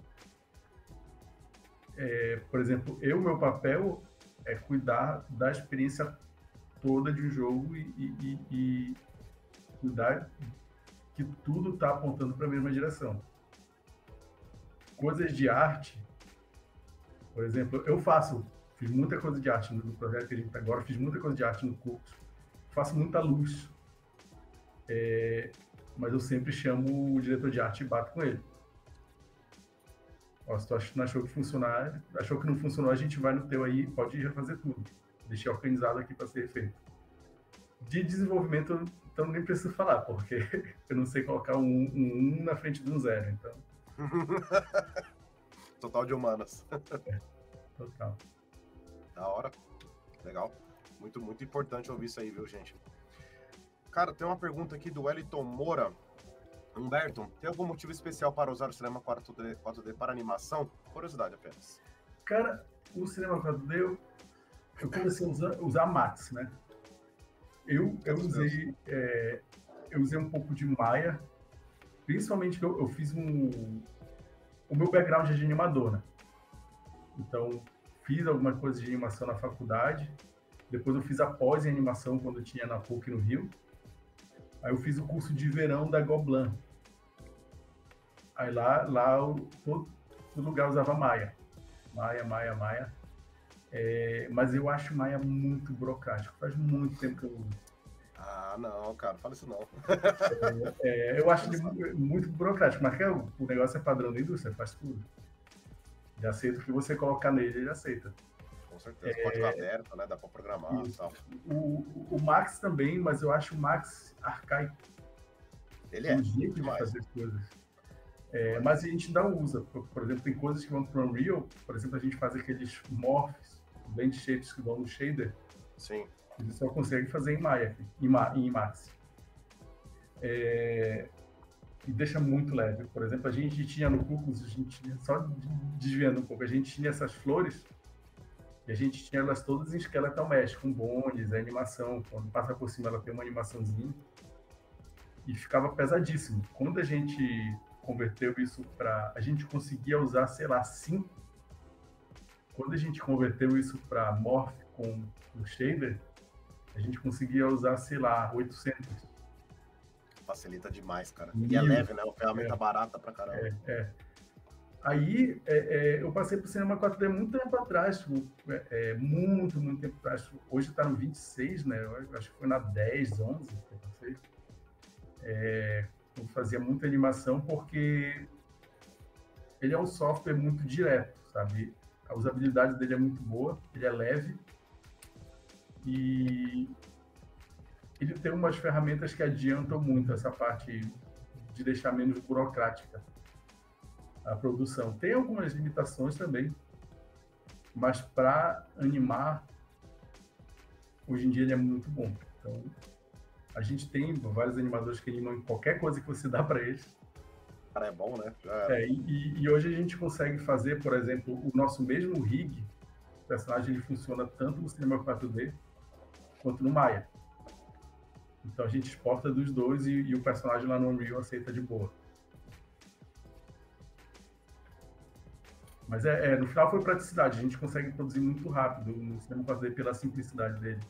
Por exemplo, meu papel é cuidar da experiência toda de um jogo e cuidar que tudo está apontando para a mesma direção. coisas de arte, por exemplo, fiz muita coisa de arte no projeto que a gente está agora, fiz muita coisa de arte no curso, faço muita luz, mas eu sempre chamo o diretor de arte e bato com ele. Ó, se tu não achou que não funcionou, a gente vai no teu aí, pode refazer tudo. Deixei organizado aqui para ser feito. De desenvolvimento, então nem preciso falar, porque eu não sei colocar um na frente de um 0, então. Total de humanas. Total. Da hora. Legal. Muito, muito importante ouvir isso aí, viu, gente? Cara, tem uma pergunta aqui do Wellington Moura. Humberto, tem algum motivo especial para usar o cinema 4D para animação? Curiosidade apenas. Cara, o cinema 4D, eu comecei a usar Max, né? Eu usei um pouco de Maya, principalmente que eu fiz o meu background é de animador, né? Então, fiz alguma coisa de animação na faculdade, depois eu fiz a pós em animação quando eu tinha na PUC no Rio. Aí eu fiz o curso de verão da Gobelin. Aí lá todo lugar usava Maya. Maya. Mas eu acho Maya muito burocrático. Faz muito tempo que eu uso. Ah, não, cara, fala isso não. Eu acho ele muito burocrático, mas o negócio é padrão da indústria, faz tudo. Ele aceita o que você colocar nele, ele aceita. Com certeza, código aberto, né? Dá para programar e tal. O Max também, mas eu acho o Max arcaico. Ele é um jeito demais. de fazer as coisas. Mas a gente ainda usa. Por exemplo, tem coisas que vão para o Unreal, por exemplo, a gente faz aqueles morphs, blend shapes que vão no shader. Sim. A gente só consegue fazer em Maya, em Max. E deixa muito leve. Por exemplo, a gente tinha no Cucus, só desviando um pouco, a gente tinha essas flores e a gente tinha elas todas em skeletal mesh, com bones, a animação, quando passa por cima ela tem uma animaçãozinha e ficava pesadíssimo. Quando a gente converteu isso para... A gente conseguia usar, sei lá, 5. Quando a gente converteu isso para Morph com o shader, a gente conseguia usar, sei lá, 800. Facilita demais, cara. E é leve, né? Uma ferramenta barata pra caramba. Aí, eu passei pro cinema 4D muito tempo atrás, muito tempo atrás. Hoje está no 26, né? Eu acho que foi na 10, 11 que eu passei. Eu fazia muita animação porque ele é um software muito direto, sabe? A usabilidade dele é muito boa, ele é leve e ele tem umas ferramentas que adiantam muito essa parte de deixar menos burocrática a produção. Tem algumas limitações também, mas para animar, hoje em dia ele é muito bom. Então, a gente tem vários animadores que animam em qualquer coisa que você dá para eles. Cara, é bom, né? E hoje a gente consegue fazer, por exemplo, o nosso mesmo rig, o personagem ele funciona tanto no cinema 4D quanto no Maya. Então a gente exporta dos dois e o personagem lá no Unreal aceita de boa. Mas no final foi praticidade, a gente consegue produzir muito rápido no cinema 4D pela simplicidade dele.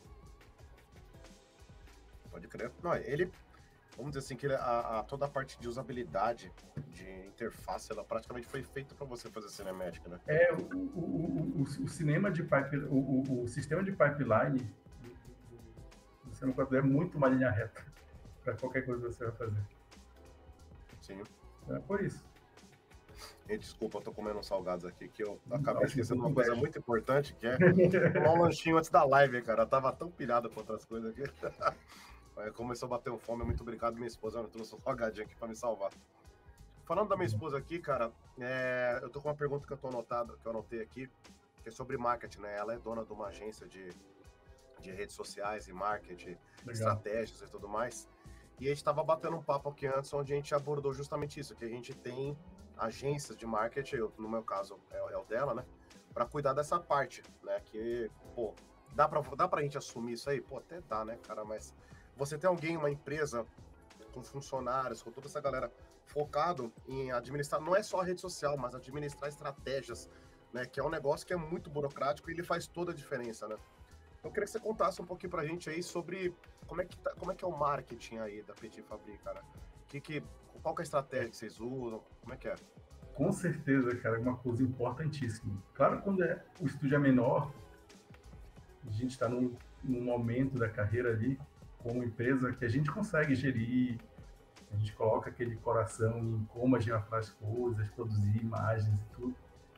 Pode crer. Não, ele, vamos dizer assim, que toda a parte de usabilidade, de interface, ela praticamente foi feita para você fazer cinemática, né? O cinema de pipeline, o sistema de pipeline do cinema 4D é muito uma linha reta para qualquer coisa que você vai fazer. Sim. É por isso. E desculpa, eu tô comendo uns salgados aqui, que eu acabei esquecendo uma coisa muito importante, que é tomar um lanchinho antes da live, cara. Eu tava tão pilhado com outras coisas aqui. Começou a bater um fome, muito obrigado, minha esposa. Eu trouxe um salgadinho aqui pra me salvar. Falando da minha esposa aqui, cara, eu tô com uma pergunta que eu anotei aqui, que é sobre marketing, né? Ela é dona de uma agência de redes sociais e marketing, estratégias e tudo mais. E a gente tava batendo um papo aqui antes, onde a gente abordou justamente isso, que a gente tem agências de marketing, no meu caso é o dela, né? Pra cuidar dessa parte, né? Que, pô, dá pra gente assumir isso aí? Pô, até dá, né, cara? Mas você tem alguém, uma empresa com funcionários, com toda essa galera focado em administrar, não é só a rede social, mas administrar estratégias, né? Que é um negócio que é muito burocrático e ele faz toda a diferença, né? Eu queria que você contasse um pouquinho pra gente aí sobre como é que é o marketing aí da Petit Fabrik, cara. Qual que é a estratégia que vocês usam? Como é que é? Com certeza, cara, é uma coisa importantíssima. Claro, quando o estúdio é menor, a gente está num momento da carreira ali, como empresa, que a gente consegue gerir, a gente coloca aquele coração em como a gente vai fazer as coisas, produzir imagens e tudo.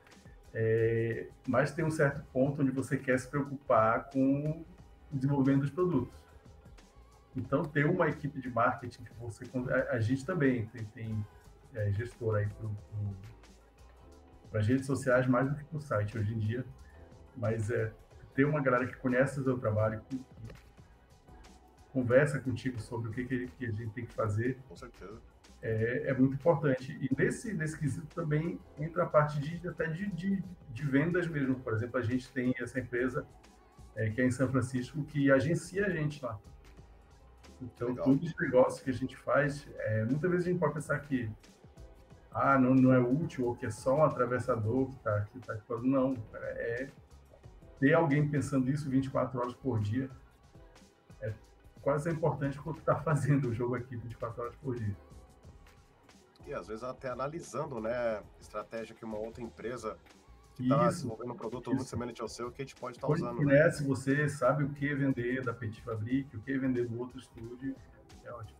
Mas tem um certo ponto onde você quer se preocupar com o desenvolvimento dos produtos. Então, ter uma equipe de marketing que você... A gente também tem gestor aí para as redes sociais mais do que para o site hoje em dia, mas ter uma galera que conhece o seu trabalho, que conversa contigo sobre o que a gente tem que fazer, Com certeza. É muito importante. E nesse quesito também entra a parte até de vendas mesmo. Por exemplo, a gente tem essa empresa que é em São Francisco, que agencia a gente lá. Então, Legal. todos os negócios que a gente faz, muitas vezes a gente pode pensar que não é útil, ou que é só um atravessador que tá falando. Não, ter alguém pensando isso 24 horas por dia é quase tão importante quanto está fazendo o jogo aqui 24 horas por dia. E às vezes até analisando, né, estratégia que uma outra empresa que está desenvolvendo um produto muito semelhante ao seu, que a gente pode estar usando. Quando conhece, você sabe o que vender da Petit Fabrique, o que vender do outro estúdio, é ótimo.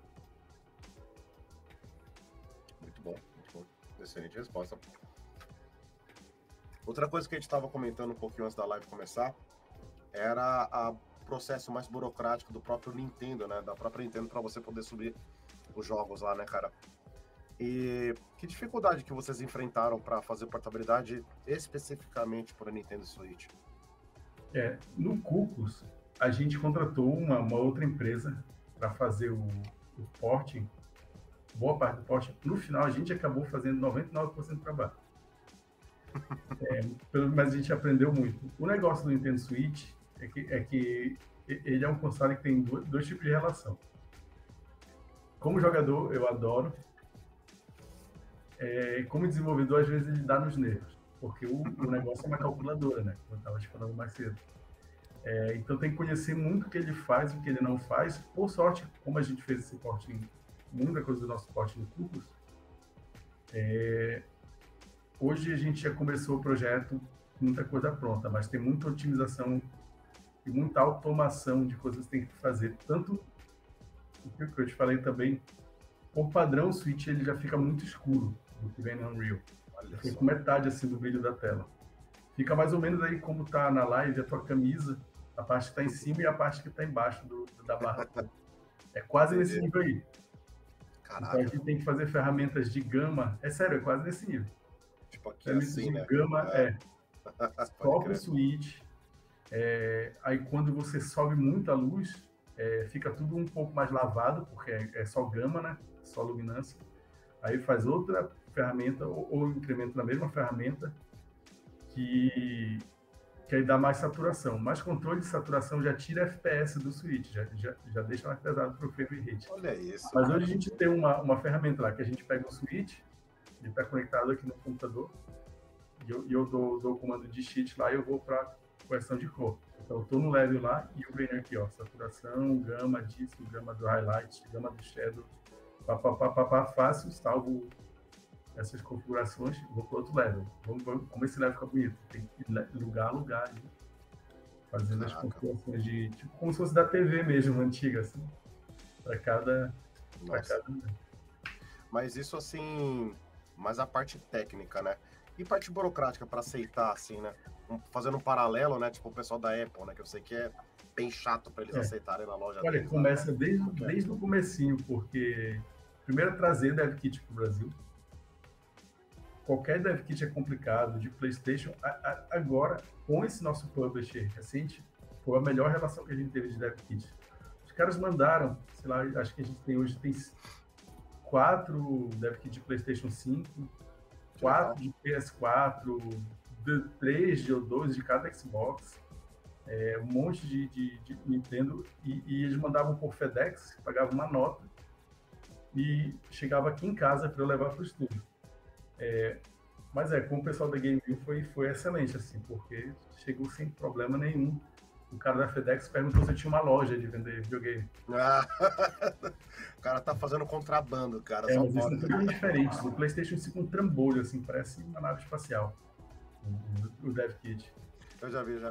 Muito bom. Excelente resposta. Outra coisa que a gente estava comentando um pouquinho antes da live começar era o processo mais burocrático do próprio Nintendo, né? Da própria Nintendo para você poder subir os jogos lá, né, cara? E que dificuldade que vocês enfrentaram para fazer portabilidade especificamente para o Nintendo Switch? No Cucos, a gente contratou uma outra empresa para fazer o porting, boa parte do porting. No final, a gente acabou fazendo 99% do trabalho. Mas a gente aprendeu muito. O negócio do Nintendo Switch é que ele é um console que tem dois tipos de relação. Como jogador, eu adoro. Como desenvolvedor, às vezes ele dá nos nervos, porque o negócio é uma calculadora, né? Como eu estava te falando mais cedo. Então tem que conhecer muito o que ele faz e o que ele não faz. Por sorte, como a gente fez esse porting, muita coisa do nosso porting no Cucos, hoje a gente já começou o projeto com muita coisa pronta, mas tem muita otimização e muita automação de coisas que tem que fazer. Tanto o que eu te falei também, por padrão, o Switch ele já fica muito escuro do que vem no Unreal. Fica com metade assim do brilho da tela. Fica mais ou menos aí como tá na live a tua camisa, a parte que está em cima e a parte que está embaixo da barra. É quase nesse nível aí. Caraca. Então a gente tem que fazer ferramentas de gama. É sério, é quase nesse nível. Tipo aqui Ferramentas assim, de né? gama só pro crer. Switch. Aí quando você sobe muita luz, fica tudo um pouco mais lavado, porque é só gama, né? Só luminância. Aí faz outra ferramenta ou incremento na mesma ferramenta que aí dá mais saturação. Mas controle de saturação já tira FPS do Switch, já deixa mais pesado para o frame rate. Olha isso. Mas hoje a gente tem uma ferramenta lá que a gente pega o Switch, ele está conectado aqui no computador, e eu dou o comando de cheat lá e eu vou para correção de cor. Então eu estou no level lá e o banner aqui, ó, saturação, gama disso, gama do highlight, gama do shadow, fácil, salvo essas configurações, vou para outro level. Como esse level fica bonito, tem que lugar a lugar, né? Fazendo as configurações de, tipo, como se fosse da TV mesmo, antiga, assim, para cada... Mas isso, assim, mais a parte técnica, né? E parte burocrática para aceitar, assim, né? Fazendo um paralelo, né? Tipo o pessoal da Apple, né? Que eu sei que é bem chato para eles aceitarem na loja. Olha, deles, começa né? desde o comecinho, porque primeiro trazer DevKit para o Brasil. Qualquer DevKit é complicado, de PlayStation. Agora, com esse nosso publisher recente, foi a melhor relação que a gente teve de DevKit. Os caras mandaram, sei lá, acho que a gente tem 4 DevKit de PlayStation 5, 4 de PS4, 3 ou 2 de cada Xbox, um monte de Nintendo, e eles mandavam por FedEx, pagavam uma nota, e chegava aqui em casa para eu levar para o estúdio. Mas com o pessoal da GameView foi excelente, assim, porque chegou sem problema nenhum. o cara da FedEx perguntou se eu tinha uma loja de vender videogame. Ah, o cara tá fazendo contrabando, cara. É, Só mas eles pode. são totalmente diferentes. O PlayStation 5 é um trambolho, assim, parece uma nave espacial. O DevKit. Eu já vi.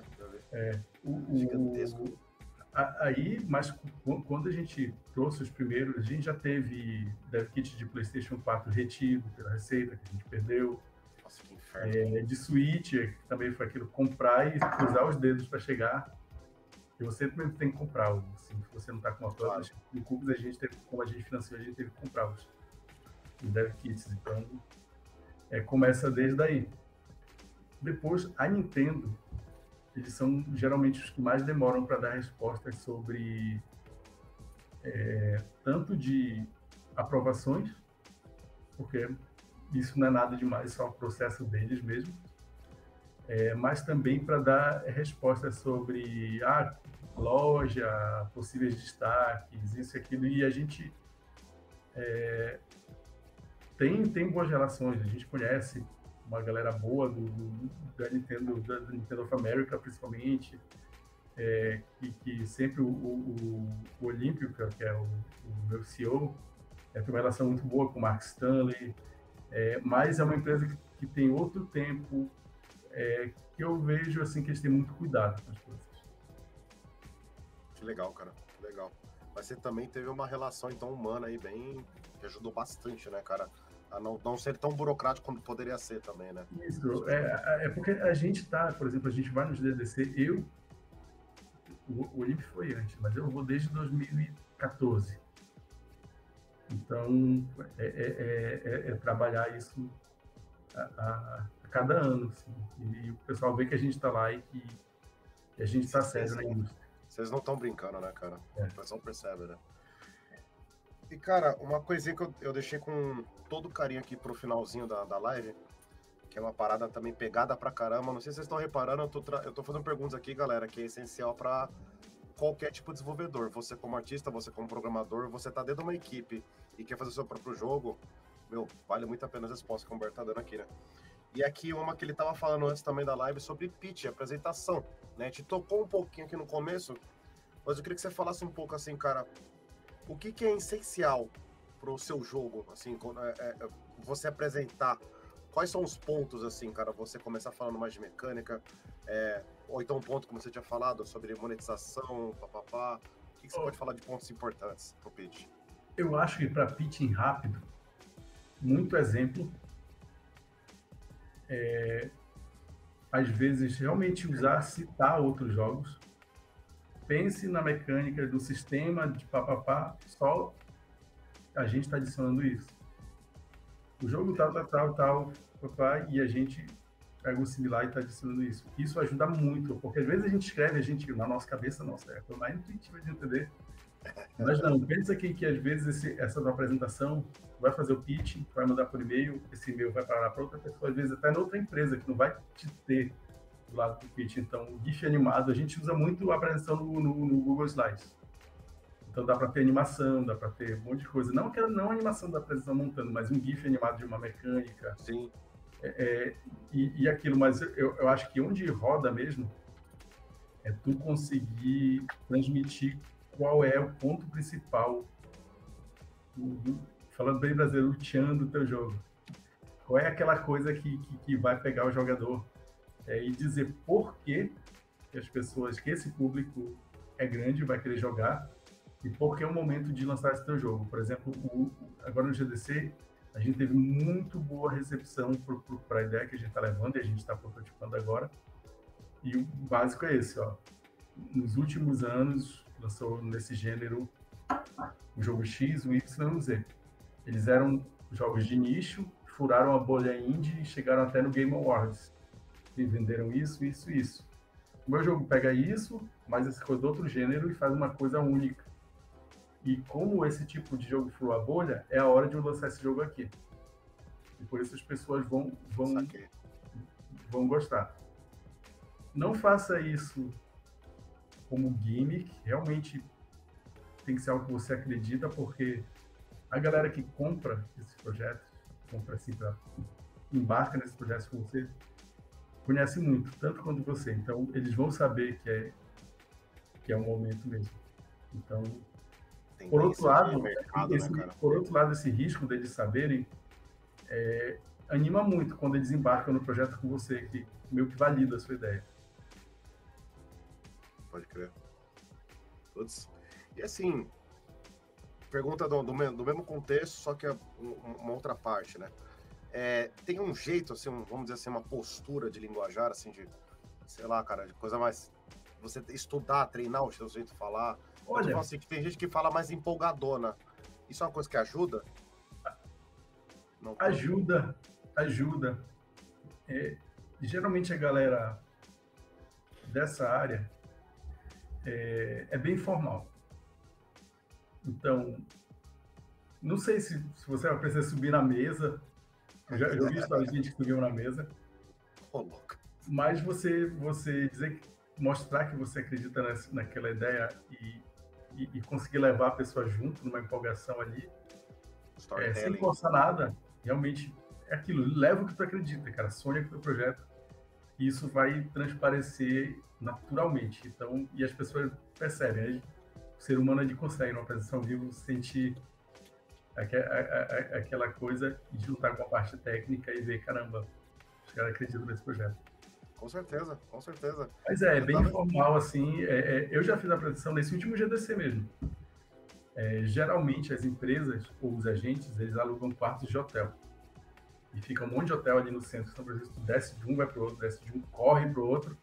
O, Gigantesco. Aí, mas quando a gente trouxe os primeiros, a gente já teve DevKit de PlayStation 4 retido pela Receita, que a gente perdeu. Nossa, que inferno. De Switch, que também foi aquilo, comprar e cruzar os dedos para chegar. E você também tem que comprar. Assim, se você não está com uma prova, Claro. no Cubos, a gente teve, como a gente financiou, a gente teve que comprar os DevKits. Então, começa desde aí. Depois, a Nintendo, eles são geralmente os que mais demoram para dar respostas sobre tanto de aprovações, porque isso não é nada demais, só o processo deles mesmo, mas também para dar respostas sobre loja, possíveis destaques, isso e aquilo, e a gente tem boas relações, a gente conhece uma galera boa da Nintendo of America, principalmente, que sempre o Olímpio, que é o meu CEO, tem uma relação muito boa com o Mark Stanley, mas é uma empresa que tem outro tempo, que eu vejo assim que eles têm muito cuidado com as coisas. Que legal, cara. Que legal. Mas você também teve uma relação, então, humana aí bem... que ajudou bastante, né, cara? A não ser tão burocrático quanto poderia ser também, né? Isso, porque a gente por exemplo, a gente vai nos DDC, o Olímpio foi antes, mas eu vou desde 2014. Então, trabalhar isso a cada ano, assim, e o pessoal vê que a gente está lá e que a gente está sério na indústria. Vocês não estão brincando, né, cara? O pessoal percebe, né? E, cara, uma coisinha que eu deixei com todo carinho aqui pro finalzinho da live, que é uma parada também pegada pra caramba. Não sei se vocês estão reparando, eu tô fazendo perguntas aqui, galera, que é essencial pra qualquer tipo de desenvolvedor. Você como artista, você como programador, você tá dentro de uma equipe e quer fazer o seu próprio jogo, vale muito a pena as respostas que o Humberto tá dando aqui, né? E aqui uma que ele tava falando antes também da live sobre pitch, apresentação, né? A gente tocou um pouquinho aqui no começo, mas eu queria que você falasse um pouco assim, cara, o que é essencial pro seu jogo, assim, você apresentar, quais são os pontos, assim, cara, você começar falando mais de mecânica, ou então um ponto, como você tinha falado, sobre monetização, papapá, o que você pode falar de pontos importantes pro pitch? Eu acho que para pitching rápido, muito exemplo, às vezes realmente citar outros jogos, pense na mecânica do sistema de papapá, só a gente está adicionando isso. O jogo tal, papapá, e a gente pega um similar e está adicionando isso. Isso ajuda muito, porque às vezes a gente escreve, na nossa cabeça, é mais intuitiva de entender. Mas não, pensa que às vezes essa da apresentação vai fazer o pitch, vai mandar por e-mail, esse e-mail vai parar para outra pessoa, às vezes até em outra empresa, que não vai te ter do lado do pitch. Então, o GIF animado, a gente usa muito a apresentação no Google Slides. Então, dá para ter animação, dá para ter um monte de coisa. Não a animação da apresentação montando, mas um GIF animado de uma mecânica. Sim. E aquilo, mas eu acho que onde roda mesmo é tu conseguir transmitir qual é o ponto principal, falando bem brasileiro, o tchan do teu jogo. Qual é aquela coisa que vai pegar o jogador e dizer por que as pessoas, que esse público é grande, vai querer jogar, e por que é o momento de lançar esse teu jogo. Por exemplo, agora no GDC, a gente teve muito boa recepção para a ideia que a gente está levando, e a gente está prototipando agora. E o básico é esse, ó. Nos últimos anos, lançou nesse gênero o jogo X, o Y e o Z. Eles eram jogos de nicho, furaram a bolha indie e chegaram até no Game Awards. E venderam isso. O meu jogo pega isso, mas essa coisa do outro gênero e faz uma coisa única. E como esse tipo de jogo furou a bolha, é a hora de eu lançar esse jogo aqui. E por isso as pessoas vão gostar. Não faça isso como gimmick, realmente tem que ser algo que você acredita, porque a galera que compra esses projetos, embarca nesses projetos com você, conhece muito, tanto quanto você. Então, eles vão saber que que é o momento mesmo. Então, Por outro lado, mercado, por outro lado, esse risco deles saberem anima muito quando eles embarcam no projeto com você, que meio que valida a sua ideia. Pode crer. Putz. E assim, pergunta do mesmo contexto, só que é uma outra parte, né? Tem um jeito, assim, vamos dizer assim, uma postura de linguajar, assim, de, sei lá, cara, de coisa mais... Você estudar, treinar o seu jeito de falar. Olha, assim, que tem gente que fala mais empolgadona. Isso é uma coisa que ajuda? Não, ajuda. Geralmente a galera dessa área é bem formal. Então, não sei se você vai precisar subir na mesa. Eu já vi história de gente que subiu na mesa. Louco. Mas você mostrar que você acredita naquela ideia e conseguir levar a pessoa junto numa empolgação ali, sem forçar nada, realmente é aquilo. Leva o que tu acredita, cara. Sonha com o teu projeto. E isso vai transparecer naturalmente. Então, e as pessoas percebem. O ser humano consegue, numa apresentação viva, sentir aquela coisa e juntar com a parte técnica e ver, caramba, os caras acreditam nesse projeto. Com certeza, com certeza. Mas é bem informal, assim. Eu já fiz a apresentação nesse último GDC mesmo. Geralmente, as empresas ou os agentes, eles alugam quartos de hotel. E fica um monte de hotel ali no centro. Então, por exemplo, tu desce de um, vai para o outro, desce de um, corre para o outro.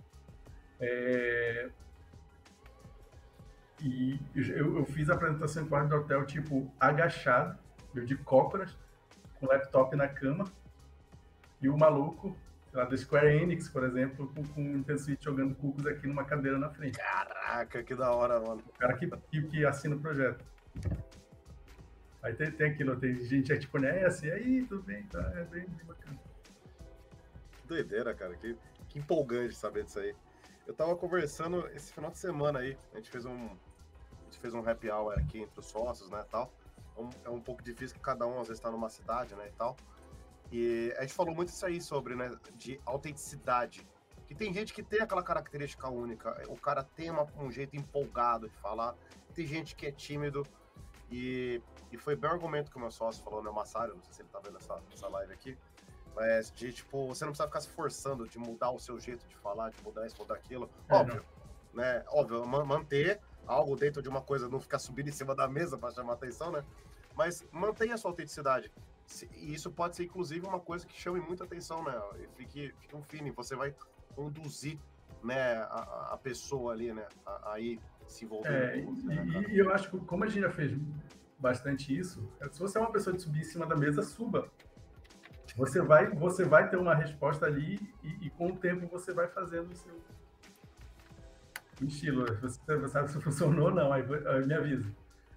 E eu fiz a apresentação em quarto de hotel, tipo, agachado, eu de cócoras, com o laptop na cama, e o maluco, lá da Square Enix, por exemplo, com o Nintendo Switch jogando cucos aqui numa cadeira na frente. Caraca, que da hora, mano. O cara que assina o projeto. Aí tem aquilo, tem gente que te conhece, e aí, tudo bem, tá? É bem bacana. Que doideira, cara, que empolgante saber disso aí. Eu tava conversando esse final de semana aí, a gente fez um happy hour aqui entre os sócios, né, tal. É um pouco difícil que cada um às vezes tá numa cidade, né, e tal. E a gente falou muito isso aí sobre, né, de autenticidade. Que tem gente que tem aquela característica única, o cara tem um jeito empolgado de falar, tem gente que é tímido, e foi bem o argumento que o meu sócio falou, né, o Massário, não sei se ele tá vendo essa live aqui, mas de, tipo, você não precisa ficar se forçando de mudar o seu jeito de falar, de mudar isso, mudar aquilo. Óbvio, né, óbvio, manter algo dentro de uma coisa, não ficar subindo em cima da mesa para chamar atenção, né, mas mantenha a sua autenticidade. E isso pode ser, inclusive, uma coisa que chame muita atenção, né, e fique um feeling, você vai conduzir, né, a pessoa ali, né, aí se envolver com você, né, e eu acho que, como a gente já fez bastante isso, se você é uma pessoa de subir em cima da mesa, suba. Você vai ter uma resposta ali e com o tempo você vai fazendo o seu estilo. Você sabe se funcionou ou não, aí me avisa.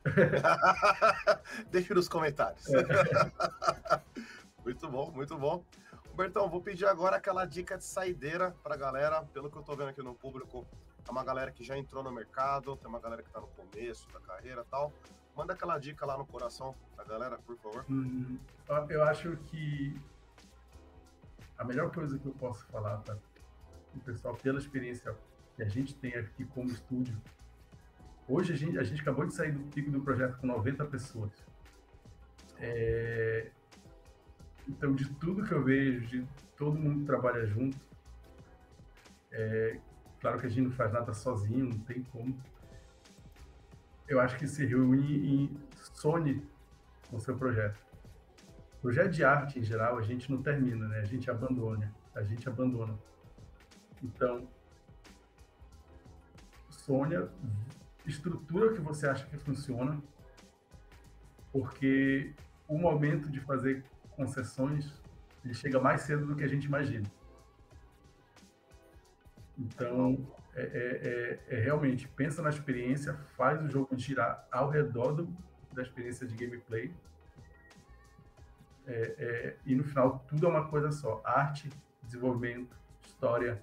Deixa nos comentários. Muito bom, muito bom. Bertão, vou pedir agora aquela dica de saideira pra galera. Pelo que eu tô vendo aqui no público, é uma galera que já entrou no mercado, tem uma galera que tá no começo da carreira e tal. Manda aquela dica lá no coração da galera, por favor. Eu acho que a melhor coisa que eu posso falar para o pessoal, pela experiência que a gente tem aqui como estúdio, hoje a gente acabou de sair do pico do projeto com 90 pessoas. Então, de tudo que eu vejo, de todo mundo que trabalha junto, claro que a gente não faz nada sozinho, não tem como. Eu acho que se reúne e sonhe com o seu projeto. Projeto de arte, em geral, a gente não termina, né? A gente abandona. Então, sonha, estrutura o que você acha que funciona, porque o momento de fazer concessões, ele chega mais cedo do que a gente imagina. Então, realmente, pensa na experiência, faz o jogo girar ao redor da experiência de gameplay, e no final tudo é uma coisa só: arte, desenvolvimento, história.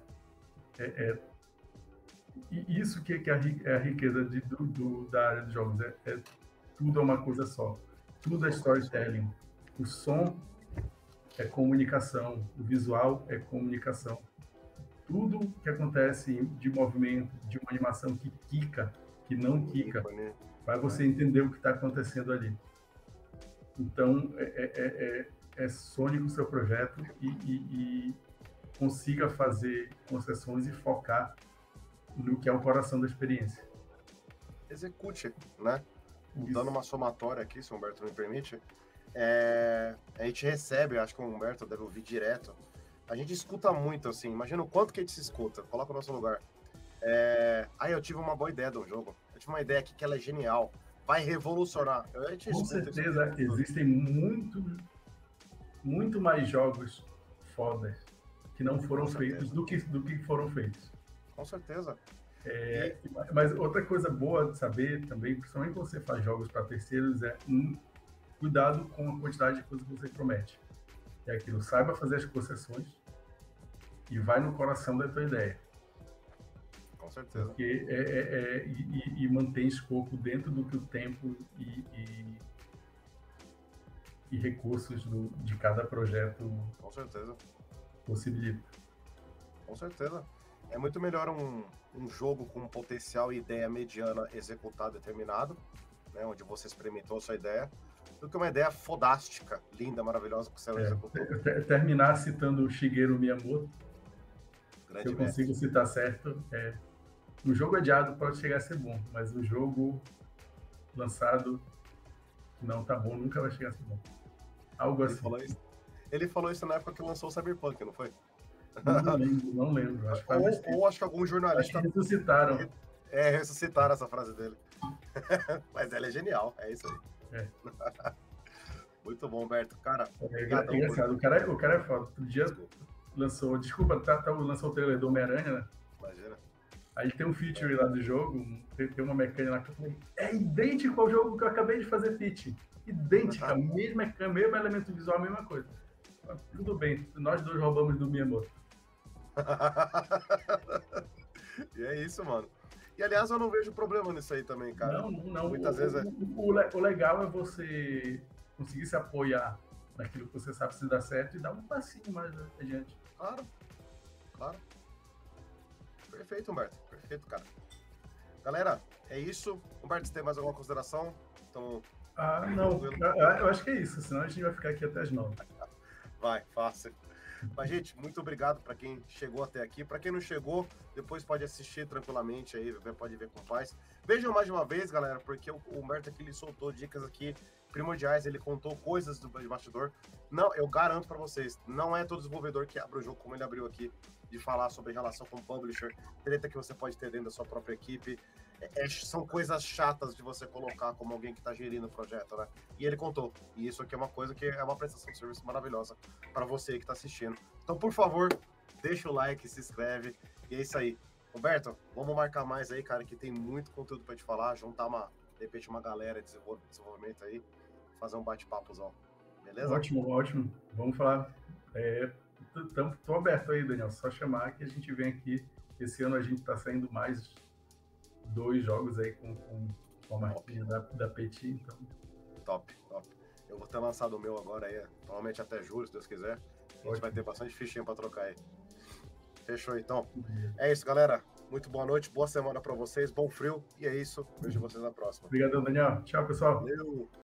E isso que é a riqueza da área de jogos, tudo é uma coisa só, tudo é storytelling. O som é comunicação, o visual é comunicação, tudo que acontece de movimento, de uma animação que quica, que não quica, para você entender o que está acontecendo ali. Então, sônico o seu projeto e consiga fazer concessões e focar no que é o coração da experiência. Execute, né? Isso. Dando uma somatória aqui, se o Humberto me permite, a gente recebe, acho que o Humberto deve ouvir direto, a gente escuta muito, assim, imagina o quanto que a gente se escuta, coloca o nosso lugar. Aí eu tive uma boa ideia do jogo, eu tive uma ideia aqui que ela é genial, vai revolucionar. Com certeza, existem muito mais jogos fodas que não foram feitos do que foram feitos. Com certeza. Mas outra coisa boa de saber também, principalmente quando você faz jogos para terceiros, cuidado com a quantidade de coisas que você promete. É aquilo, saiba fazer as concessões e vai no coração da tua ideia. Com certeza. Porque e mantém escopo dentro do que o tempo e recursos de cada projeto com certeza possibilita. Com certeza. É muito melhor um jogo com potencial e ideia mediana executada e terminado, né, onde você experimentou a sua ideia, do que uma ideia fodástica, linda, maravilhosa, que você executou. Terminar citando o Shigeru Miyamoto, Grande se eu consigo citar certo, um jogo adiado pode chegar a ser bom, mas um jogo lançado que não tá bom nunca vai chegar a ser bom. Algo assim. Ele falou isso na época que lançou o Cyberpunk, não foi? Não lembro. Acho ou acho que algum jornalista... Acho que ressuscitaram. Ressuscitaram essa frase dele. Mas ela é genial, é isso aí. Muito bom, Humberto. Cara, engraçado. O cara é foda. Outro dia lançou... Desculpa, lançou o trailer do Homem-Aranha, né? Imagina. Aí tem um feature lá do jogo, tem uma mecânica lá que eu falei, é idêntico ao jogo que eu acabei de fazer pitch. Idêntica, mesmo elemento visual, a mesma coisa. Tudo bem, nós dois roubamos do Miyamoto. E é isso, mano. E aliás, eu não vejo problema nisso aí também, cara. Não. Muitas vezes o legal é você conseguir se apoiar naquilo que você sabe se dá certo e dar um passinho mais adiante. Claro. Perfeito, Humberto. Perfeito, cara. Galera, é isso. Humberto, você tem mais alguma consideração? Então... não. Eu acho que é isso, senão a gente vai ficar aqui até as 9. Vai, fácil. Mas, gente, muito obrigado para quem chegou até aqui. Para quem não chegou, depois pode assistir tranquilamente aí, pode ver com paz. Vejam mais de uma vez, galera, porque o Humberto aqui, ele soltou dicas aqui primordiais, ele contou coisas do bastidor. Não, eu garanto para vocês, não é todo desenvolvedor que abre o jogo como ele abriu aqui, de falar sobre relação com o publisher, treta que você pode ter dentro da sua própria equipe. São coisas chatas de você colocar como alguém que está gerindo o projeto, né? E ele contou. E isso aqui é uma coisa que é uma prestação de serviço maravilhosa para você que está assistindo. Então, por favor, deixa o like, se inscreve. E é isso aí. Humberto, vamos marcar mais aí, cara, que tem muito conteúdo para te falar. Juntar de repente, uma galera de desenvolvimento aí. Fazer um bate-papozão. Beleza? Ótimo. Vamos falar. Tô aberto aí, Daniel. Só chamar que a gente vem aqui. Esse ano a gente está saindo mais 2 jogos aí com a marquinha da Petit, então... Top. Eu vou ter lançado o meu agora aí, provavelmente até julho, se Deus quiser. A gente vai ter bastante fichinha pra trocar aí. Fechou, então. É isso, galera. Muito boa noite, boa semana pra vocês, bom frio, e é isso. Vejo vocês na próxima. Obrigadão, Daniel. Tchau, pessoal. Valeu.